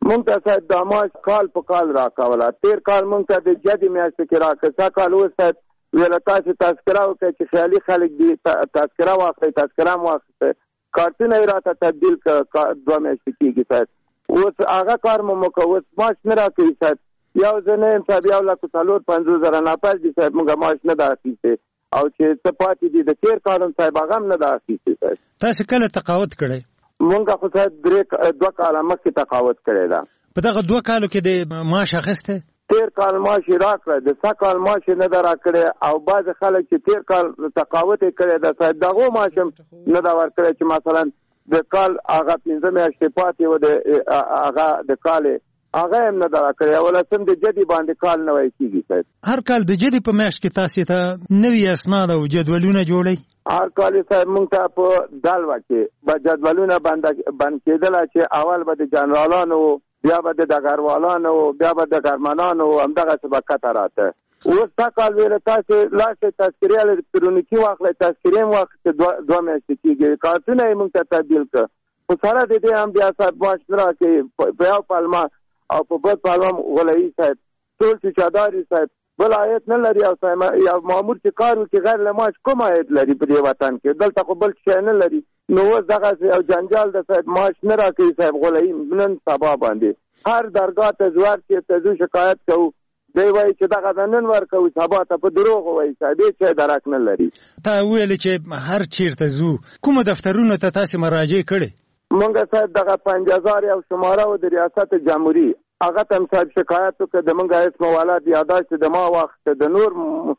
مونږ ته صاحب د معاش کال په کال راکوله. تیر کال مونږ ته د جدي میاشتې کې راکړه. سږ کال اوس صاحب ویله تاسې تذکره وکړئ چې خیالي خلک دي تذکره واخلئ. تذکره هم واخیسته، کارتونه یې راته تبدیل کړه 2 میاشتې کېږي صاحب. اوس هغه کار مو وکړه، اوس معاش نه راکوي صاحب. یو زه نه یم صاحب 1,50,000 ناپایل دي صاحب، مونږ معاش نه ده اخیستی او چې څه پاتې دي د تیر کال هم صاحب هغه هم نه ده اخیستی صاحب. تاسې کله تقاعد کړی؟ مونږ خو صاحب 2 کاله مخکې تقاعد کړی ده. په دغه 2 کالو کې د معاش اخیستی؟ تیر کال معاش یې راکړی، د څه کال معاش یې نه ده راکړی او بعضې خلک چې تیر کال تقاعد یې کړی ده صاحب د هغو معاش هم نه ده ورکړی چې مثلا د کال هغه 15 میاشتې پاتې و د هغه د کال هغه هم نه ده راکړی. اولسم د جدي باندې کال نوی کېږي صاحب. هر کال د جدي په میاشت کې تاسې ته نوي اسناد او جدولونه جوړئ؟ هر کال صاحب مونږ ته په دلوه کې به جدولونه بند کېدله چې اول به د جنرالانو و، بیا به د ډګروالانو و، بیا به د ګرمنانو و، همدغسې به کته راته. اوس تا کال ویله تاسې لاړ تذکرې الکترونیکي واخلئ، تذکرې هم واخیستې 2 میاشتې کېږي، کارتونه یې مونږ ته تبدیل کړه. خو سره د دې هم بیا صاحب معاش نه راکوي په یو پلمه او په بل پلمه غلوي صاحب. ټول ټیکهدار صاحب بل عاید نه لري او یو مامور چې کار وکړي غیر له معاش کوم عاید لري په دې وطن کې؟ دلته خو بل شی نه لري. نو اوس دغسې یو جنجال د صاحب معاش نه راکوي صاحب، غلوي نن سبا باندې. هر درګاه ته ځو، هر چېرته ځو شکایت کوو، دی وایي چې دغه د نن ورکوو سبا ته په دروغو وایي صاحب، هېڅ شی درک نه لري. تا ویلې چې هر چېرته ځو، کومو دفترونو ته تاسې مراجعه کړې؟ مونږ صاحب دغه 50,000 یو شماره و د ریاست جمهوري، هغه ته هم صاحب شکایت وکړه. د مونږ اسم ولاد یاداشت د ما واخیسته، د نور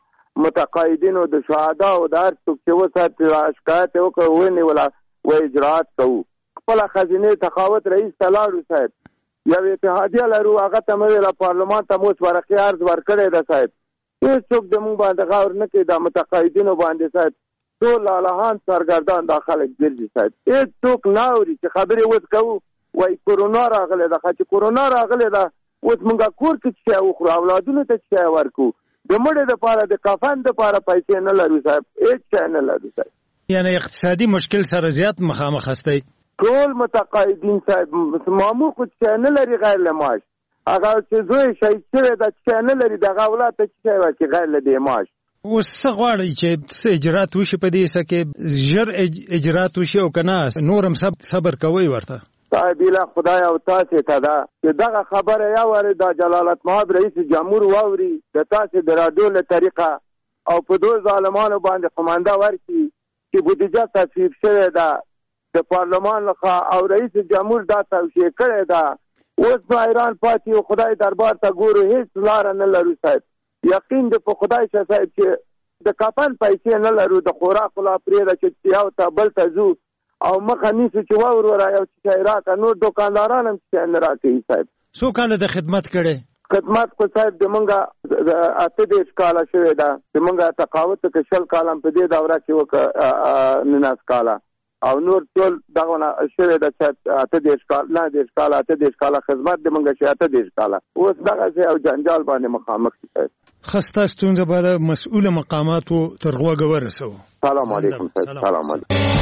متقاعدینو د شهداو د هر څوک چې و صاحب شکایت یې وکړه، ونیوله و اجراعات کوو. خپله خزینې تقاعد رئیس ته لاړو صاحب، یو اتحادیه لرو، هغه ته مې ویله پارلمان ته مو اوس ورقې عرض ورکړی ده صاحب. هېڅ څوک د مونږ باندې غور نه کوي، د متقاعدینو باندې صاحب ټول لالهان سرګردان دا خلک ګرځي صاحب. هېڅ څوک نه اوري چې خبرې اوس کوو وایي کورونا راغلی ده. چې کورونا راغلی ده اوس مونږ کور کې څه شی وخورو، اولادونو ته څه شی ورکوو، د مړي دپاره د کفن دپاره پیسې نه لرو صاحب، هېڅ شی نه لرو صاحب. یعنې اقتصادي مشکل سره زیات مخامخ هستی؟ ټول متقاعدین صاحب مامور خو څه نه لري غیر له معاش، هغه چې زوی شهید شوی ده څه نه لري، دغه اولاد ته څه شی ورکړي غیر له دې معاش. اوس څه غواړئ چې څه اجرات وشي په دې څه کې؟ ژر اجرات وشي او که نه نور هم صبر کوئ ورته؟ صاحب ایله خدای او تاسې ته ده چې دغه خبره یا وارې د جلالتمآب رئیس جمهور واوري د تاسې د راډیو له طریقه او په دوی ظالمانو باندې قمانده ورکړي چې بودیجه تصویب شوې ده د پارلمان لخوا او رئیس جمهور دا توشیح کړې ده. اوس نو حیران پاتې او خدای دربار ته ګورو، هېڅ لاره نه لرو صاحب. یقین دې په خدای شه صاحب چې د کفن پیسې نه لرو، د خوراک لا پرېږده چې یو ته بل ته ځو او مخه نیسو چې واور ورا یو څه راکړه، نور دوکانداران هم څه نه راکوي صاحب. څو کاله د خدمت کړې؟ خدمت کو صاحب د مونږه 28 کاله شوې ده، د مونږه تقاعد کې 20 کاله په دې دوره کې وکړه 19 کاله او نور ټول دغه شوې ده چې 28 کال نه 10 کاله 28 کاله خدمت د مونږه چې 28 کاله اوس دغه او جنجال باندې مخامخ دي. خسته ستونزه به مسؤل مقاماتو تر غوږه ورسو. سلام علیکم. سلام علیکم.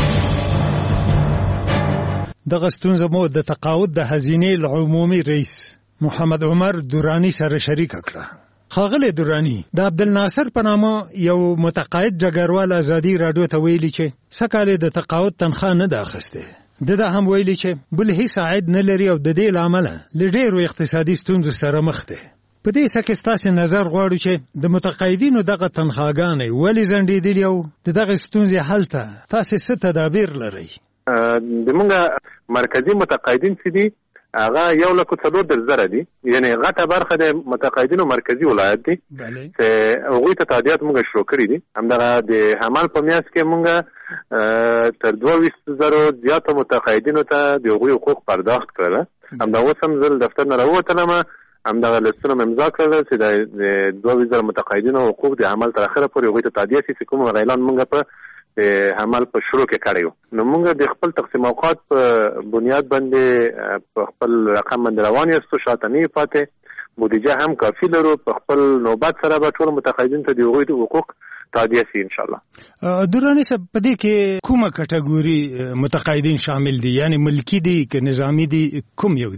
دغه ستونزه مو د تقاعد د خزینې العمومي رئیس محمد عمر دورانی سره شریک کړه. خاغلی دورانی د عبدالناصر په نامه یو متقاعد ډګروال ازادي راډیو ته ویلي چې سکهاله د تقاعد تنخواه نه ده اخیستې. د هم ویلي چې بل هیڅ عاید نه لري او د دې لامل له ډېرو اقتصادي ستونزو سره مخ دی. په دې سکه ستاسو نظر غواړو چې د متقاعدینو دغه تنخواګانې ولې زندېدلې او دغه ستونزې حل ته تاسو څه تدابیر لرئ؟ دمونږ مرکزی متقاعدین چې دي هغه 1,40,000 دي، یعنی غټه برخه د متقاعدینو مرکزی ولایت دي چې هغوی ته تادیات موږ شروع کړي دي. همدغه د حمل په میاشت کې موږ تر 22,000 زیاتو متقاعدینو ته د هغوی حقوق پرداخت کړل. همدغه اوس هم زه له دفتر نه راووتلم، همدغه لستونه مې امضا کړل چې د 22,000 متقاعدینو حقوق د عمل تر اخره پورې هغوی ته تادیه شي چې کوم اعلان موږ په عمل په شروع کې کړی وو. نو موږ د خپل تقسیم اوقات په بنیاد باندې په خپل رقم باندې روان یاستو، شاته نه پاتې بودیجه هم کافي لرو. په خپل نوبت سره به ټول متقاعدین ته د هغوی د حقوق تادیه شي ان شاء الله. دورانی صاحب په دې کې کومه کټګوري متقاعدین شامل دي؟ یعنی ملکی دي که نظامی دي، کوم یو دي؟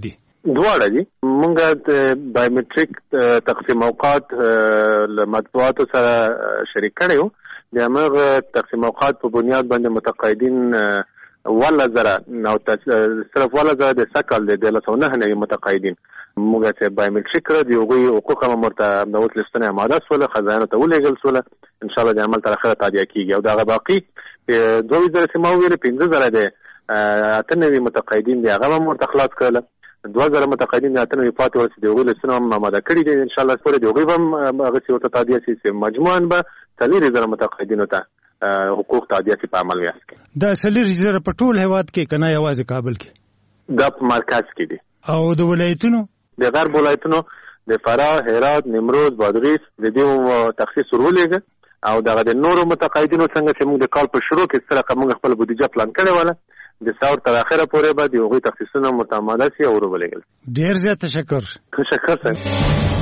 دواړه دي. موږ د بایومټریک تقسیم اوقات له مطبوعاتو سره شریک کړی وو. د هماغه تقسیم اوقات په بنیاد باندې متقاعدین ولا زره نو صرف ولا زره د سکل د 209 نه متقاعدین موږ چې بایومټریک کړ دی هغوی حقوق هم ورته د اوس لستنه آماده سوله خزانه ته ولېږل سوله ان شاء الله د عمل تر اخره تادیه کیږي او دا باقي 2000 سیمه ویل 15000 د اتنوي متقاعدین دی هغه هم ورته خلاص کړل 2000 متقاعدین د اتنوي پاتې ورسې دی هغوی لستنه هم آماده کړي دي ان شاء الله سپورې دی هغوی هم هغه څه ورته تادیه شي مجموعاً به 3000 متقاعدینو ته حقوق تادیه په عمل ویاسکي. دا 3000 په ټول هیواد کې کنه یوازې کابل کې دا په مرکز کې دي او د ولایتونو د غرب ولایتونو د فراه، هرات، نیمروز، بادغیس د دې تخصیص ورولېږه او دغه د نورو متقاعدینو څنګه چې موږ د کال په شروع کې سره موږ خپل بودیجه پلان کړی وله د ساور تر اخره پورې به د هغوی تخصیصونه متماده شي او ورولېږل. ډېر زیات تشکر صاحب.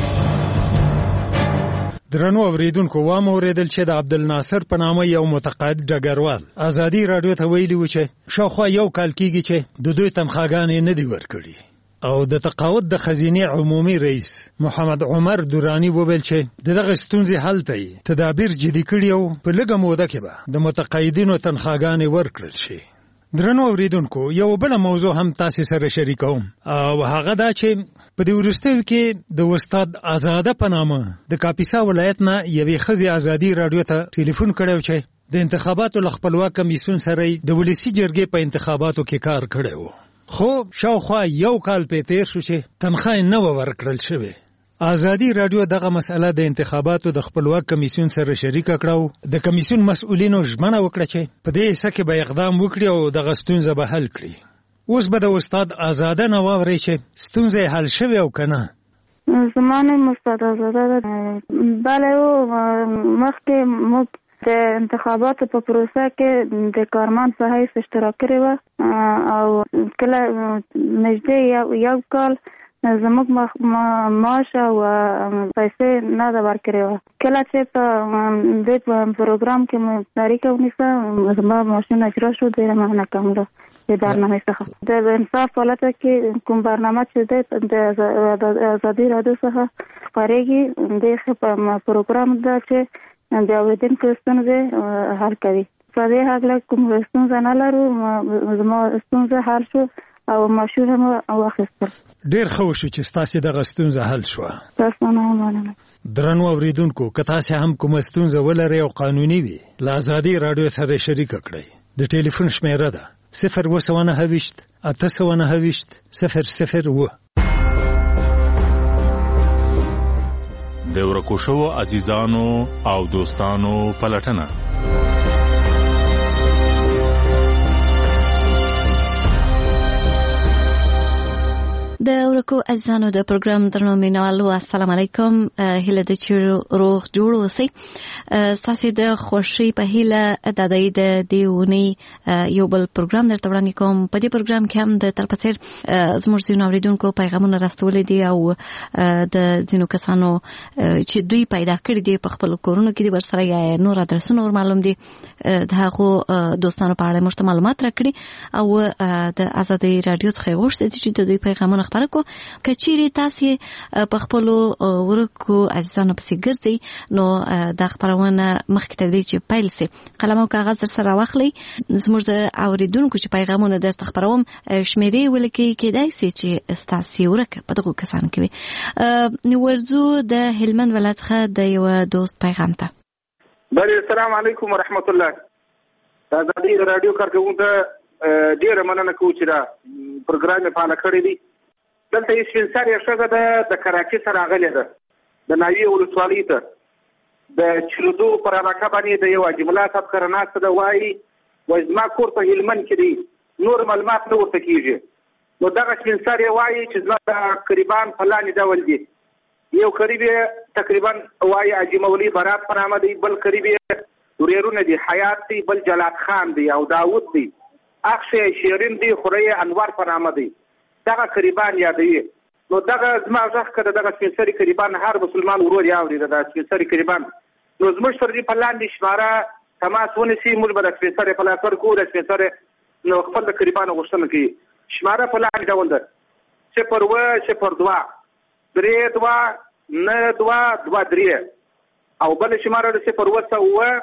درنو اوریدونکو وامه اوریدل چې د عبدالناصر په نامه یو متقاعد ډګروال ازادي رادیو ته ویلي و چې شاوخوا یو کال کېږي چې د دوی تنخواګانې نه دي ورکړي او د تقاعد د خزینې عمومي رئیس محمد عمر دورانی وویل چې دغه ستونزې حل ته تدابیر جدي کړي او په لږه موده کې به د متقاعدینو تنخواګانې ورکړل شي. درنو اوریدونکو یو بل موضوع هم تاسو سره شریکوم او هغه دا چې په دې وروستیو کې د استاد آزاده په نامه د کاپیسا ولایت نه یوې ښځې ازادي رادیو ته ټلیفون کړی چې د انتخاباتو له خپلواک کمیسیون سره د ولسي جرګې په انتخاباتو کې کار کړی و خو شاوخوا یو کال په تیر شو چې تنخواه نه ورکړل شوې. ازادي رادیو دغه مسله د انتخاباتو د خپلواک کمیسیون سره شریک کړو. د کمیسیون مسؤلینو ژمنه وکړه چې په دې حصہ کې به اقدام وکړي او دغه ستونزه به حل کړي. اوس به د استاد آزاده نه واوري چې ستونزه حل شوه او کنه. زمانه استاد آزاده بله مخکې موږ د انتخاباتو په پروسه کې د کارمند په حیث اشتراک کړی و او کله نږدې یو کال زموږ معاش او پیسې نه ده ورکړې وه. کله چې په دې پروګرام کې مې تاریخ ونیسه زما معاشونه اجرا شو ډېره مننه کوم د برنامې څخه. د انصاف حالت کې کوم برنامه چې دی د ازادي رادیو څخه خپرېږي د پروګرام ده چې د اورېدونکو ستونزې حل کوي. په دې هکله کوم ستونزه نه لرو. زما ستونزه حل شو او ماشوره مو واخیستل. ډېر ښه شو چې ستاسو دغه ستونزه حل شوه. تاسو نه مننه. درنو اوریدونکو که تاسو هم کومه ستونزه ولرئ او قانوني وي له ازادي رادیو سره شریک کړئ. د ټلیفون شمیره ده 029 829 001. د ورکو شوو عزیزانو او دوستانو پلټنه د ورکو عزیزانو د پروګرام درنو مینوالو السلام علیکم. هیله ده چې روغ جوړ اوسئ. ستاسو د خوښۍ په هیله د دې ونې یو بل پروګرام درته وړاندې کوم. په دې پروګرام کې هم د ترپڅیر زموږ ځینو اوریدونکو پیغامونه راستولي دي او د ځینو کسانو چې دوی پیدا کړي دي په خپل کورونو کې دي ورسره یا نور ادرسونه معلوم دي د هغو دوستانو په اړه موږ معلومات راکړي او د ازادي رادیو څخه غوښتي چې د دوی پیغامونه خبرکو. کچيري تاسو په خپل ورکو عزیزانو پسې ګرځي نو دا خبرونه مخکې تر دې چې پیل سي قلم او کاغذ سره واخلي. زموږ د اوریدونکو چې پیغامونه درته خبروم شمیرې ولکې کېدای سي چې تاسو ورک په دغه کسان کې نو ورزو د هلمند ولایت څخه د یو دوست پیغام ته. بله السلام علیکم ورحمت الله. دا د رادیو کارکونکو ډیره مننه کوم چې دا پروګرام په اړه کړی دی. دلته یې سپینسر یې ښځه د کراچۍ سره راغلې ده د ناوې ولسوالۍ ته د چلودو پر علاقه باندې د یو جمله صاحب کره ناسته ده وایي وایي زما کور په هلمند کې دی نور معلومات نه ورته کېږي. نو دغه سپینسر یې وایي چې زما قریبان په لاندې ډول دي. یو قریب یې تقریبا وایي حاجي مولوي برات په نامه دی، بل قریب یې ورېرونه دي حیات دی، بل جلات خان دی او داود دی، اخ شیرین دی، خوري انور په نامه دی. دغه قریبان یادوي. نو دغه زما ځخ کده دغه سپینسري قریبان هر مسلمان ورور یاوري د سپینسري قریبان. نو زموږ پر دې په لاندې شماره تماس ونیسي موږ به د سپینسري په لاس ورکو. د سپینسري نو خپل د قریبانو غوښتنه کوي. شماره په لاندې ډول ده 02002 329223 او بل شماره 010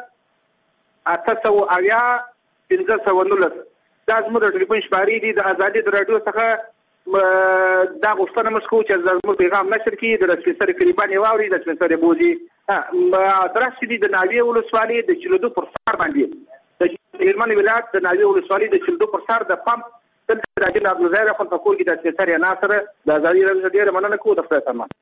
800 1519 دا زموږ د ټلیفون شمارې دي. د ازادي رادیو څخه دا غوښتنه موږ کوو چې زموږ پیغام نشر کړي. د سپینسر قریبان یې واوري، د سپینسر بوزي ادرس دي د ناوې ولسوالۍ د چلودو پر سر باندې د هلمند ولایت د ناوې ولسوالۍ د چلودو پر سر د پمپ دلته د راجل عبدالظاهر خپل پکول کې د سپینسر ناصر د ازادي رادیو ډېر مننه کوو. د خدای سلام.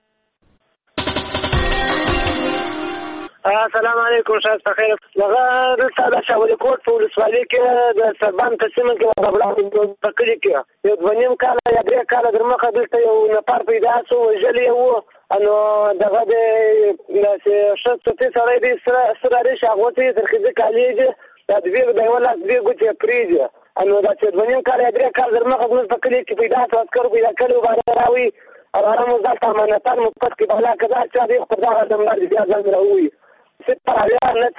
السلام علیکم، شاید بخیر. هغه دلته د شاولي کوټ په ولسوالۍ کې د سربان تسلیم کې په کلي کې یو 2.5 کاله یا 3 کاله در مخه دلته یو نفر پیدا شو، وژلی یې وو. نو دغه د شخصي سړی دی سره ریش اغوتی ترخیزي کالي دي د یو لاس 2 ګوتې پرېږدي. نو دا چې 2.5 کاله یا 3 کاله در مخه زموږ په کلي کې پیدا شو، عسکرو پیدا کړي و باندې راوي او هغه مو دلته امانتان مو پټ کړي. بهلا که دا چا دی خو په دغه نمبر دي بیا ځان راووي 0 9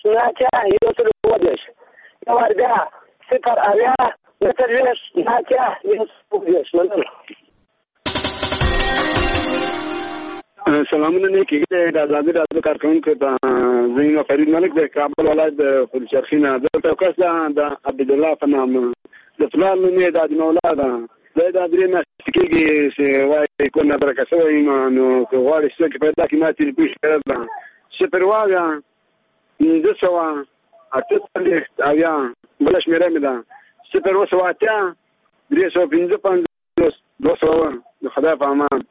سلامونه نه کېږي. د ازادي رادیو کارکونکو ته زه فرید ملک د کابل ولایت د خلچرخي نه دلته کس د عبدالله په نام د پلان نوم یې د مولا ده. دا د 3 میاشتې کېږي چې وایي کور نه درکه شوی یم. نو که غواړې څوک پیدا کړي ما تلیفون شکایت ده 0 548 بله شمېره مې ده 0 355 200 د خدای په امان.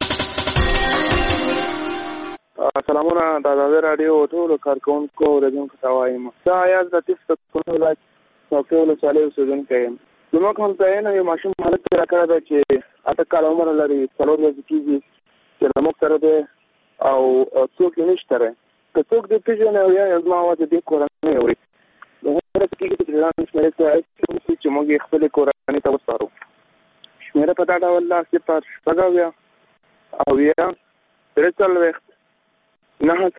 سلامونه د ازادي راډیو ټولو کارکوونکو اوریدونکو ته وایم. زه ایاز لطیف د کونړ ولایت څوکۍ ولسوالۍ اوسېدونکی یم. زموږ همسایه یو ماشوم هلک پیدا کړی دی چې 8 کاله عمر لري، 4 ورځې کېږي چې له موږ سره دی او څوک یې نشته دی. که څوک دې پېژني او یا زما اواز دې کورنۍ اوري نو هغه کېږي چې ځان شمېرې ته چې موږ یې خپلې کورنۍ ته وسپارو. شمېره په دا ډول ده 0 شپږ او یا 43 9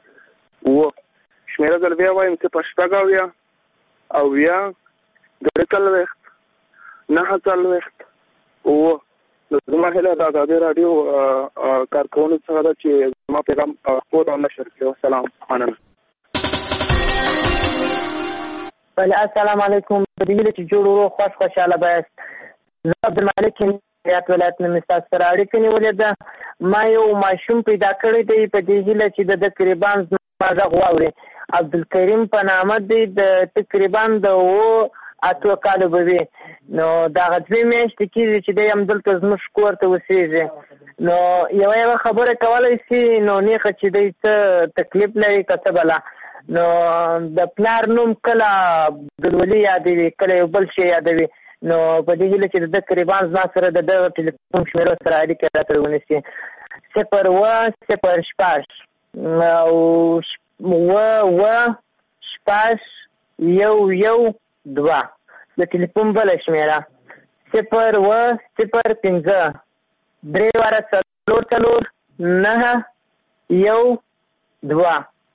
شمېره زه بیا وایم 0 شپږ او یا 43 9 زما هیله د ازادي راډیو کارکوونکو څخه ده چې زما پیغام خپور او نشر کړي. سلام، مننه. السلام علیکم. د دې چې جوړ ورو خوشاله بایست. زه عبدالمالک ولایت نه مستاس سره اړیکه نیولې ده. ما یو ماشوم پیدا کړی دی په دې هیله چې د تقریبا مازغ واوري. عبدالکریم په نامه دی، د تقریبا د 8 کاله به وي. نو دغه 2 میاشتې کېږي چې دی همدلته زموږ کور ته اوسېږي. نو یوه خبره کولی شي نو نیخه چې دی څه تکلیف لري که څه بله. نو د پلار نوم کله عبدالولي یادوي، کله یو بل شی یادوي. نو په دې هیله چې د تقریبا زما سره د دغه ټلیفون شمېرو سره اړیکه راته ونیسي 0 0 او 2 د ټلیفون بله شمېره 0 0 5 3 9 2.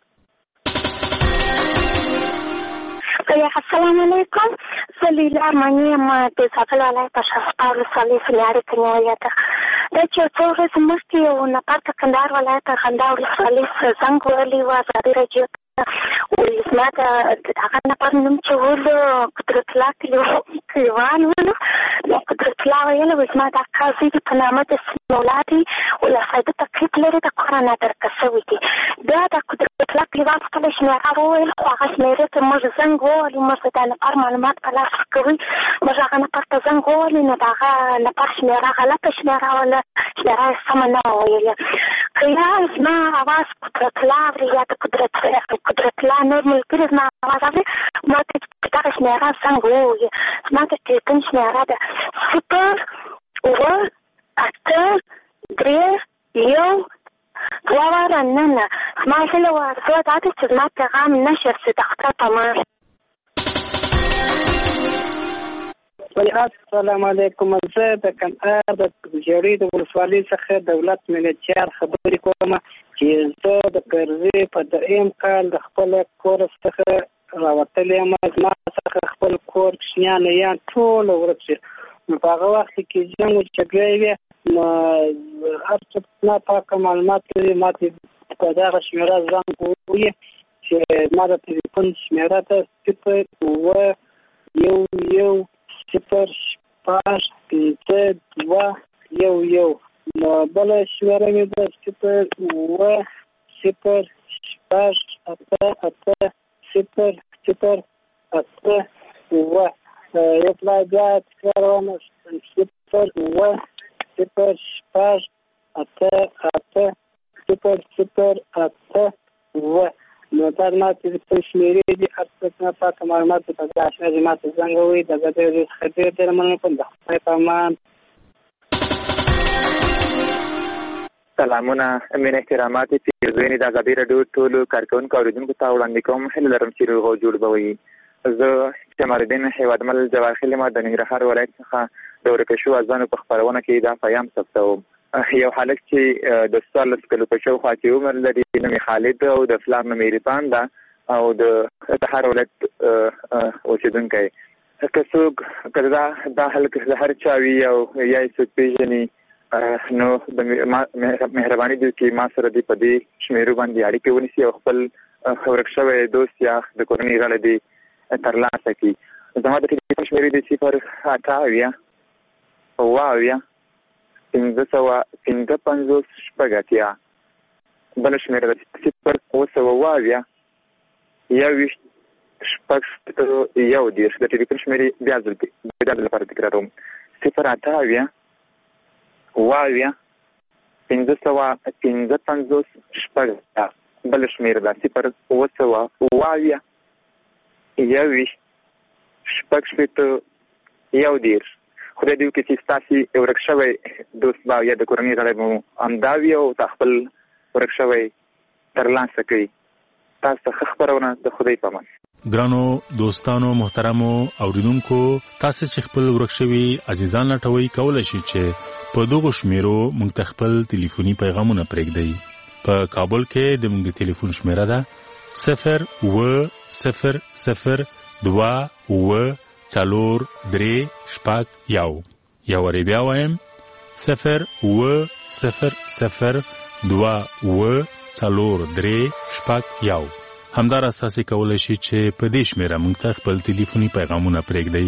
السلام علیکم. زه لیلا ارماني یم د زابل ولایت شاسپا ولسوالۍ څخه اړیکه نیولې ده. دا چې څو ورځې مخکې یو نفر د کندهار ولایت ارغنداو ولسوالۍ څخه زنګ وهلی و ازادي راډیو ته. زما د هغه نفر نوم چې ولو قدرت الله کلیوال ولو. نو قدرت الله ویل و زما دا قاضي دي په نامه د مولا دی ولسوالۍ د تکلیف لري د کور نه درکه شوي دي. بیا د قدرت الله کلیوال خپله شمېره وویل خو هغه شمېرې ته موږ زنګ ووهلو. موږ د دا نفر معلومات په لاس کوي. موږ هغه نفر ته زنګ ووهلو نو د هغه نفر شمېره غلطه شمېره وله، شمېره یې سمه نه وه ویلې. که یا زما اواز قدرت الله اوري یا د قدرت الله نور ملګري زما اواز اوري ما ته دغه شمېره زنګ ووهي. زما د ټلیفون شمېره ده 0 8 3 1 2. زما هیله و ارزو دا ده چې زما پیغام نشر شي د خدای په امان. السلام علیکم. زه د کندهار د ژړۍ د ولسوالۍ څخه دولت ملتیار خبرې کوم چې زه د کرزي په 3 کال د خپل کور څخه راوتلی یم. زما څخه خپل کور کوچنیان یان ټول ورک شي. نو په هغه وخت کې جنګ او جګړې وې نو هر څه نه پاکه معلومات لري ماته په دغه شمیره ځان کوی چې ما د ټلیفون شمیره ته 0105522 نو بل شمیره مې د 0108800 یپلا بیا تکرارونه 0108800 نو تاسو ما ته په شمیرې دي اته نه پاکه معلومات په تاسو نه ماته څنګه وي دغه د خبرې تر مننه کوم د پامان سلامونه مینه احترامات پیرزوینې د ازادي راډیو ټولو کارکونکو اوریدونکو ته وړاندې کوم هیله لرم چې روغ او جوړ به وي. زه جمالدین هیوادمل جواهر خلیمه د ننګرهار ولایت څخه د ورکه شوو ازانو په خپرونه کې دا پیام ثبتوم. یو هلک چې د 14 کلو په شاوخوا کې عمر لري، نوم خالد او د پلار نوم عرفان ده او د هر ولایت اوسېدونکی. که څوک دا هلک هر چا وي او یا یې څوک پیژني نو د مهرباني دی چې ما سره دی په دې شمیرو باندې اړیکې ونیسي او خپل ورک شوی دوست یا د کورنۍ غړی دی ترلاسه کړي. زما د ټلیفون شمیرې دی 058 بله شمیره ده 0 د ټلیفون شمیرې بیا ځل لپاره تکراروم 058 بله شمیره ده 0 خدای دې وکړي چې ستاسې ورک شوی دوست به یا د کورنۍ غړی مو همدا وي او تا خپل ورک شوی ترلاسه کړي. تاسو ته ښه خپرونه د خدای په امان. ګرانو دوستانو محترمو اوریدونکو، تاسو چې خپل ورک شوي عزیزان لټوي کولی شئ چې په دغو شمیرو موږ ته خپل ټلیفوني پیغامونه پرېږدئ. په کابل کې د موږ ټلیفون شمیره ده 0100243 یا وری بیا وایم 0100243 همداراز تاسو کولی شئ چې په دې شمیره موږ ته خپل ټلیفوني پیغامونه پرېږدئ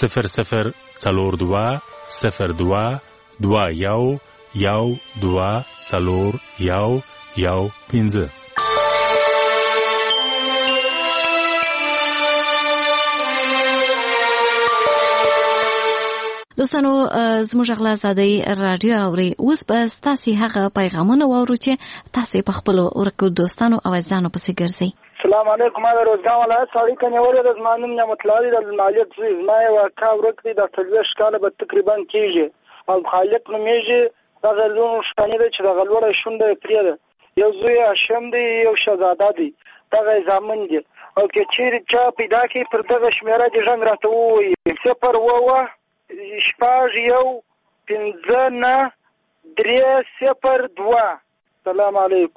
0022221 دوستانو زموږ غلا زادي رادیو اوري اوس به تاسو هغه پیغامونه واورو چې تاسو په خپل ورکو دوستانو او ځانو پسې ګرځي. السلام علیکم دا روزګان ولایت سړی کنه ولې د زمانم نعمت لاري د مالیت زوی ما یو کا ورکړي د تلويش کاله به تقریبا کیږي او خالق نومېږي دا غلون شانې چې د غلوړې شونډه پریده یو زوی هاشم دی یو شهزاده دی دا زامن دي او کې چیرې چا پیدا کی پر دغه شمیره د ژوند راته وي 010159302. السلام علیکم.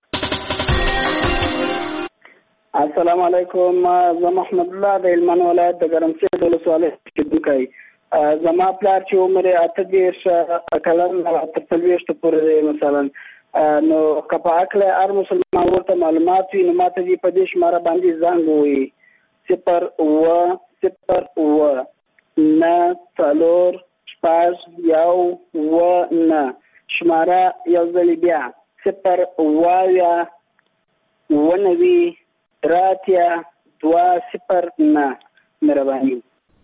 السلام علیکم. زه محمد الله د هلمند ولایت د ګرمسیر د ولسوالۍ اوسېدونکی. زما پلار چې عمر یې 38 کلن تر 40 پورې دی مثلا نو که په عقل هر مسلمان ورته معلومات وي نو ماته دې په دې شماره باندې زنګ ووایي 01094 شماره یو ځل بیا 0 مهرباني.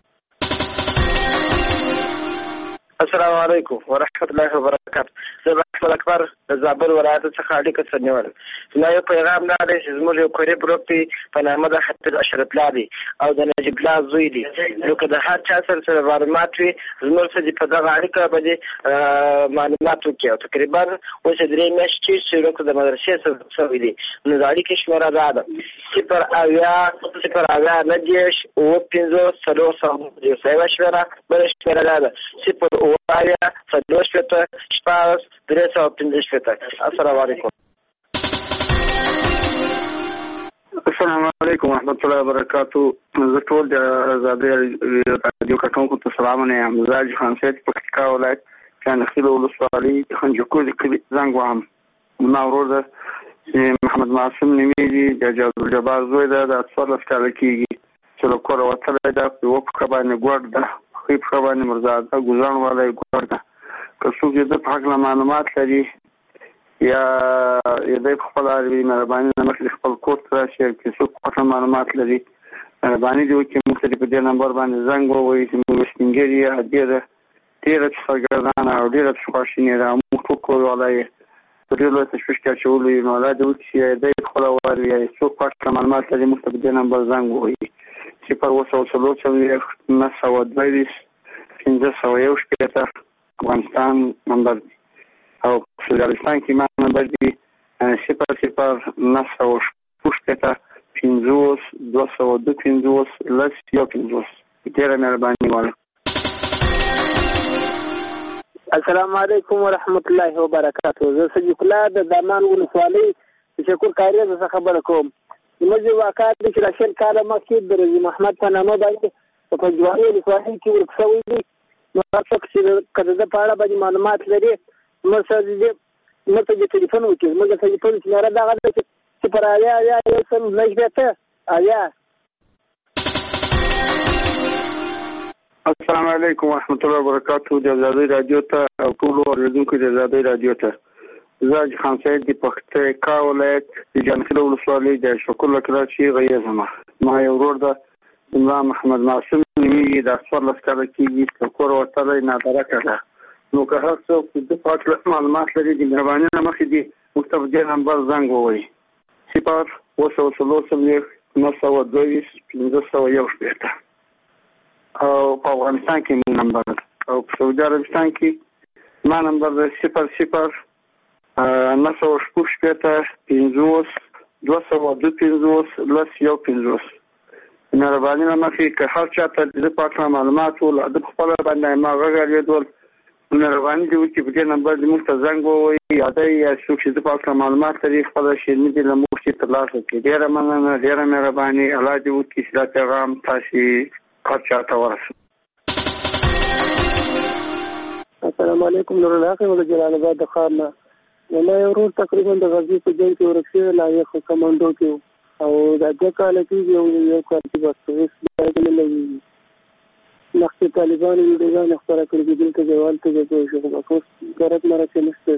السلام علیکم ورحمت الله وبرکاته. زه احمد اکبر د زابل ولایت څخه اړیکه سنیول. زما یو پیغام دا دی چې زموږ یو کورې ګروپ دی په نامه د حافظ اشرف الله دی او د نجیب الله زوی دی. نو که د هر چا سره معلومات وي زموږ سره په دغه اړیکه باندې معلومات وکړي. تقریبا اوس 3 میاشتې چې ورکو د مدرسې سره شوی دی. نو د اړیکې شمیره دا ده 0 شمیره بل شمیره دا ده 0 السلام علیکم. السلام علیکم ورحمۃ اللہ وبرکاتہ. زه ټول د آزادۍ رادیو کارکونکو ته سلام وایم. زاج خان سید پکتیکا ولایت چانخیل ولسوالۍ خنجکول کلی زنګ وهم. ما ورور ده چې محمد معصوم نومیږي د جابر جبار زوی ده د 14 کال کېږي چې له کوره وتلی ده. په یوه پښه باندې ګوډ ده، ښۍ پښه باندې مرزاده ګوزڼ والی ګوډ ده. که څوک د ده په هکله معلومات لري یا دی په خپل اړوي مهرباني نه مخکې خپل کور ته راشي. که څوک په هکله معلومات لري مهرباني دې وکړي موږ ته په دې نمبر باندې زنګ ووایي چې موږ سپین ږیري یې ادې ده ډېره سرګردانه او ډېره خواشینې ده. موږ ټول کور والا یې په ډېر لوی تشویش کې اچولو یو. نو الله دې وکړي چې دی په خپله واوري یا څوک په هکله معلومات لري موږ ته په دې نمبر زنګ ووایي. 024 افغانستان نمبر دی او سعودي عربستان کې ما نمبر دی 009 ډېره مهرباني غواړم. السلام علیکم ورحمت الله وبرکاتہ. زه صدیق الله د دامان ولسوالۍ د شکور کاریز څخه خبره کوم. زموږ واقعات د چې راشل کاله مخکې د رضی محمد په نامه باندې په پنجواري ولسوالۍ کې ورک شوی دی. نو هر څوک چې که د ده په اړه باندې معلومات لري موږ ته د ټلیفون وکړي. زموږ د ټلیفون شمېره دغه ده چې پر 80 السلام علیکم ورحمت الله وبرکاتہ. د آزادۍ رادیو ته او ټولو اورېدونکو د آزادۍ رادیو ته زه حاجي خان سید د پکتیکا ولایت د جانخیل ولسوالۍ د شکور له کراچۍ غیږ یم. ما یو ورور ده عمران محمد معصوم نومیږي د 14 کاله کېږي له کوره وتلی نادرکه ده. نو که هر څوک د په هکله معلومات لري د مهربانۍ نه مخکې دي موږ ته په دې نمبر زنګ ووایي 024 او په افغانستان کې مو نمبر او په سعودي عربستان کې ما نمبر ده 00 950 مهرباني نه مخکې که هر چا ته د په هکله معلومات ول د په خپله باندې ما غږ اورېدول مهرباني دې وکړي په دې نمبر دې موږ ته زنګ ووایي یا دی یا څوک چې د په هکله معلومات لري خپله شیریني دې له موږ چې ترلاسه کړي. ډېره مننه، ډېره مهرباني. الله دې وکړي چې دا پیغام تاسې هر چا ته ورسوي. السلام علیکم. نور الله ولې جلال آباد د ښار نه. ما یو ورور تقریبا د غزني په جنګ کې ورک شوی لا یې خو کمانډو کې او دا 2 کاله کېږي یو کال کې بس هېڅ باید نه لګېږي. مخکې طالبانو ویډیوګانې خپاره کړي چې دلته دیوال ته ځای شو خو بس اوس ګرد مرکې نشته.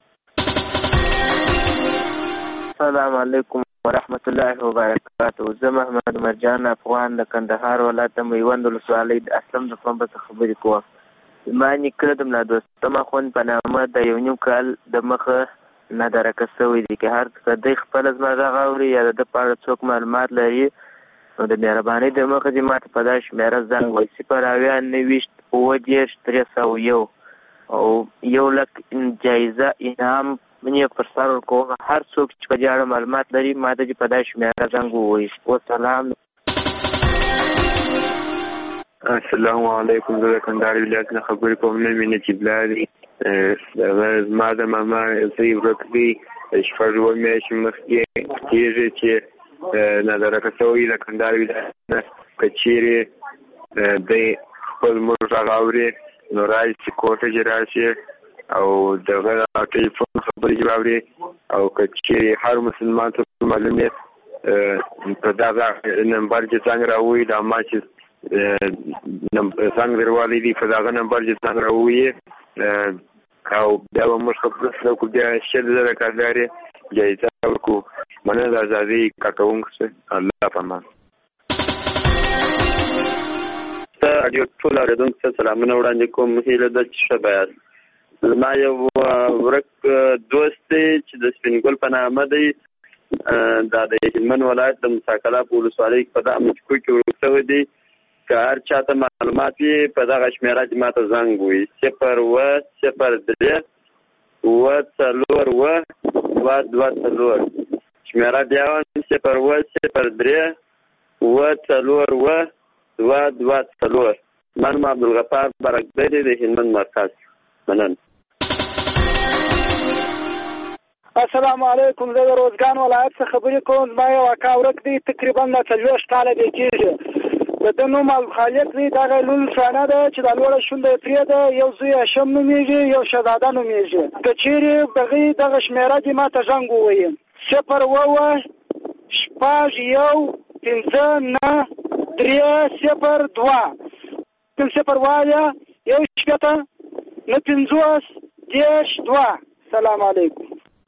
السلام علیکم ورحمت الله وبرکاتہ. زه محمد مرجان افغان د کندهار ولایت د میوند ولسوالۍ د اسلم د پمبه څخه خبرې کوم. ما نیکه د ملا دوستم اخوند په نامه د 1.5 کال د مخه نادرکه شوی دی. که هر څه د خپل زما غږ اوري یا د په اړه څوک معلومات لري نو د مهربانۍ د مخه دې ماته په دا شمېره زنګ وایي 090 او 1 لک جایزه انعام منې پر سر ورکوم. هر څوک چې په دې اړه معلومات لري ماته دې په دا شمېره زنګ ووایي. والسلام. السلام علیکم. زه د کندهار ولایت نه خبرې کوم. نوم مې نجیب الله دی. زما د ماما زوی ورک دی. 6 میاشتې مخکې کېږي چې نادرکه شوی د کندهار ولایت نه. که چیرې دی خپل موږ غږ اوري نو راشي کور ته چې راشي او دغه ټلیفون خبرې چې واوري او که چیرې هر مسلمان ته معلوم یې په دغه نمبر چې څنګه راووي دا ما چې څنګه دروالی دي په دغه نمبر چې څنګه راووي او بیا به موږ خبره سره وکړو. بیا 6,000 کارګارې جایزه ورکړو. مننه د ازادۍ کارکوونکو څخه. الله پامان. راډیو ټول اورېدونکو ته سلامونه وړاندې کوم. هیله ده چې ښه به یاست. زما یو ورک دوست دی چې د سپین ګل په نامه دی. دا د هلمند ولایت د موسی کلاب ولسوالۍ په دغه مچکو کې ورک شوی دی. که هر چا ته معلومات وي په دغه شمېره چې ما ته زنګ ووایي 010324224 شمېره بیا وایم 010324224. من عبدالغفار برکزی د هلمند مرکز. مننه. السلام علیکم. زه د روزګان ولایت څخه خبرې کوم. زما یو اکا ورک دی تقریبا 40 کاله دی کېږي. د ده نوم خالق دی. دغه لول شانه ده چې د لوړه شونډه یې پرې ده. یو زوی هاشم نومېږي، یو شهزاده نومېږي. که چیرې دغه شمېره دې ما ته زنګ ووایي 0 شپږ 1 5 9 3 0 2 کوم 0 وایه 1 شپېته 9 50 10 2. سلام علیکم.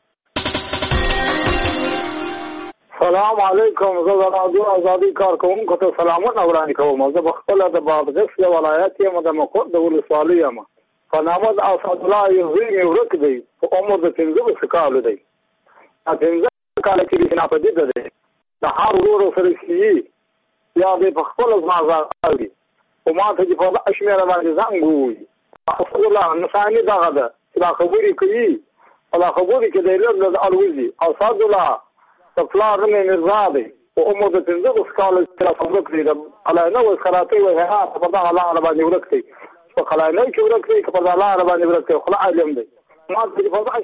سلام علیکم. زه د رادیو ازادي کارکوونکو ته سلامونه وړاندې کوم. زه پخپله د بادغیس د ولایت یم، د مقر د ولسوالۍ یم. په نامه د اسدالله یو زوی مې ورک دی، په عمر د 15 کالو دی. 15 کاله کې دی ناپدیده دی. د هر ورور سره کېږي یا دی پخپله زما غږ اوري، خو ما ته چې په دغه شمېره باندې زنګ ووایي. اسدالله نښاني دغه ده چې دا خبرې کوي او دا خبرې کې دی لږ لږ الوځي. اسدالله د پلار نوم یې مرزا دی، په عمر د 15 کالو کې راته ورک دی. د قلعهنو خراتۍ وایي هغه په دغه لاره باندې ورک دی. په قلعهنو کې ورک دی که په دغه لاره باندې ورک دی، خو لا علم دی. ما ته چې په دغه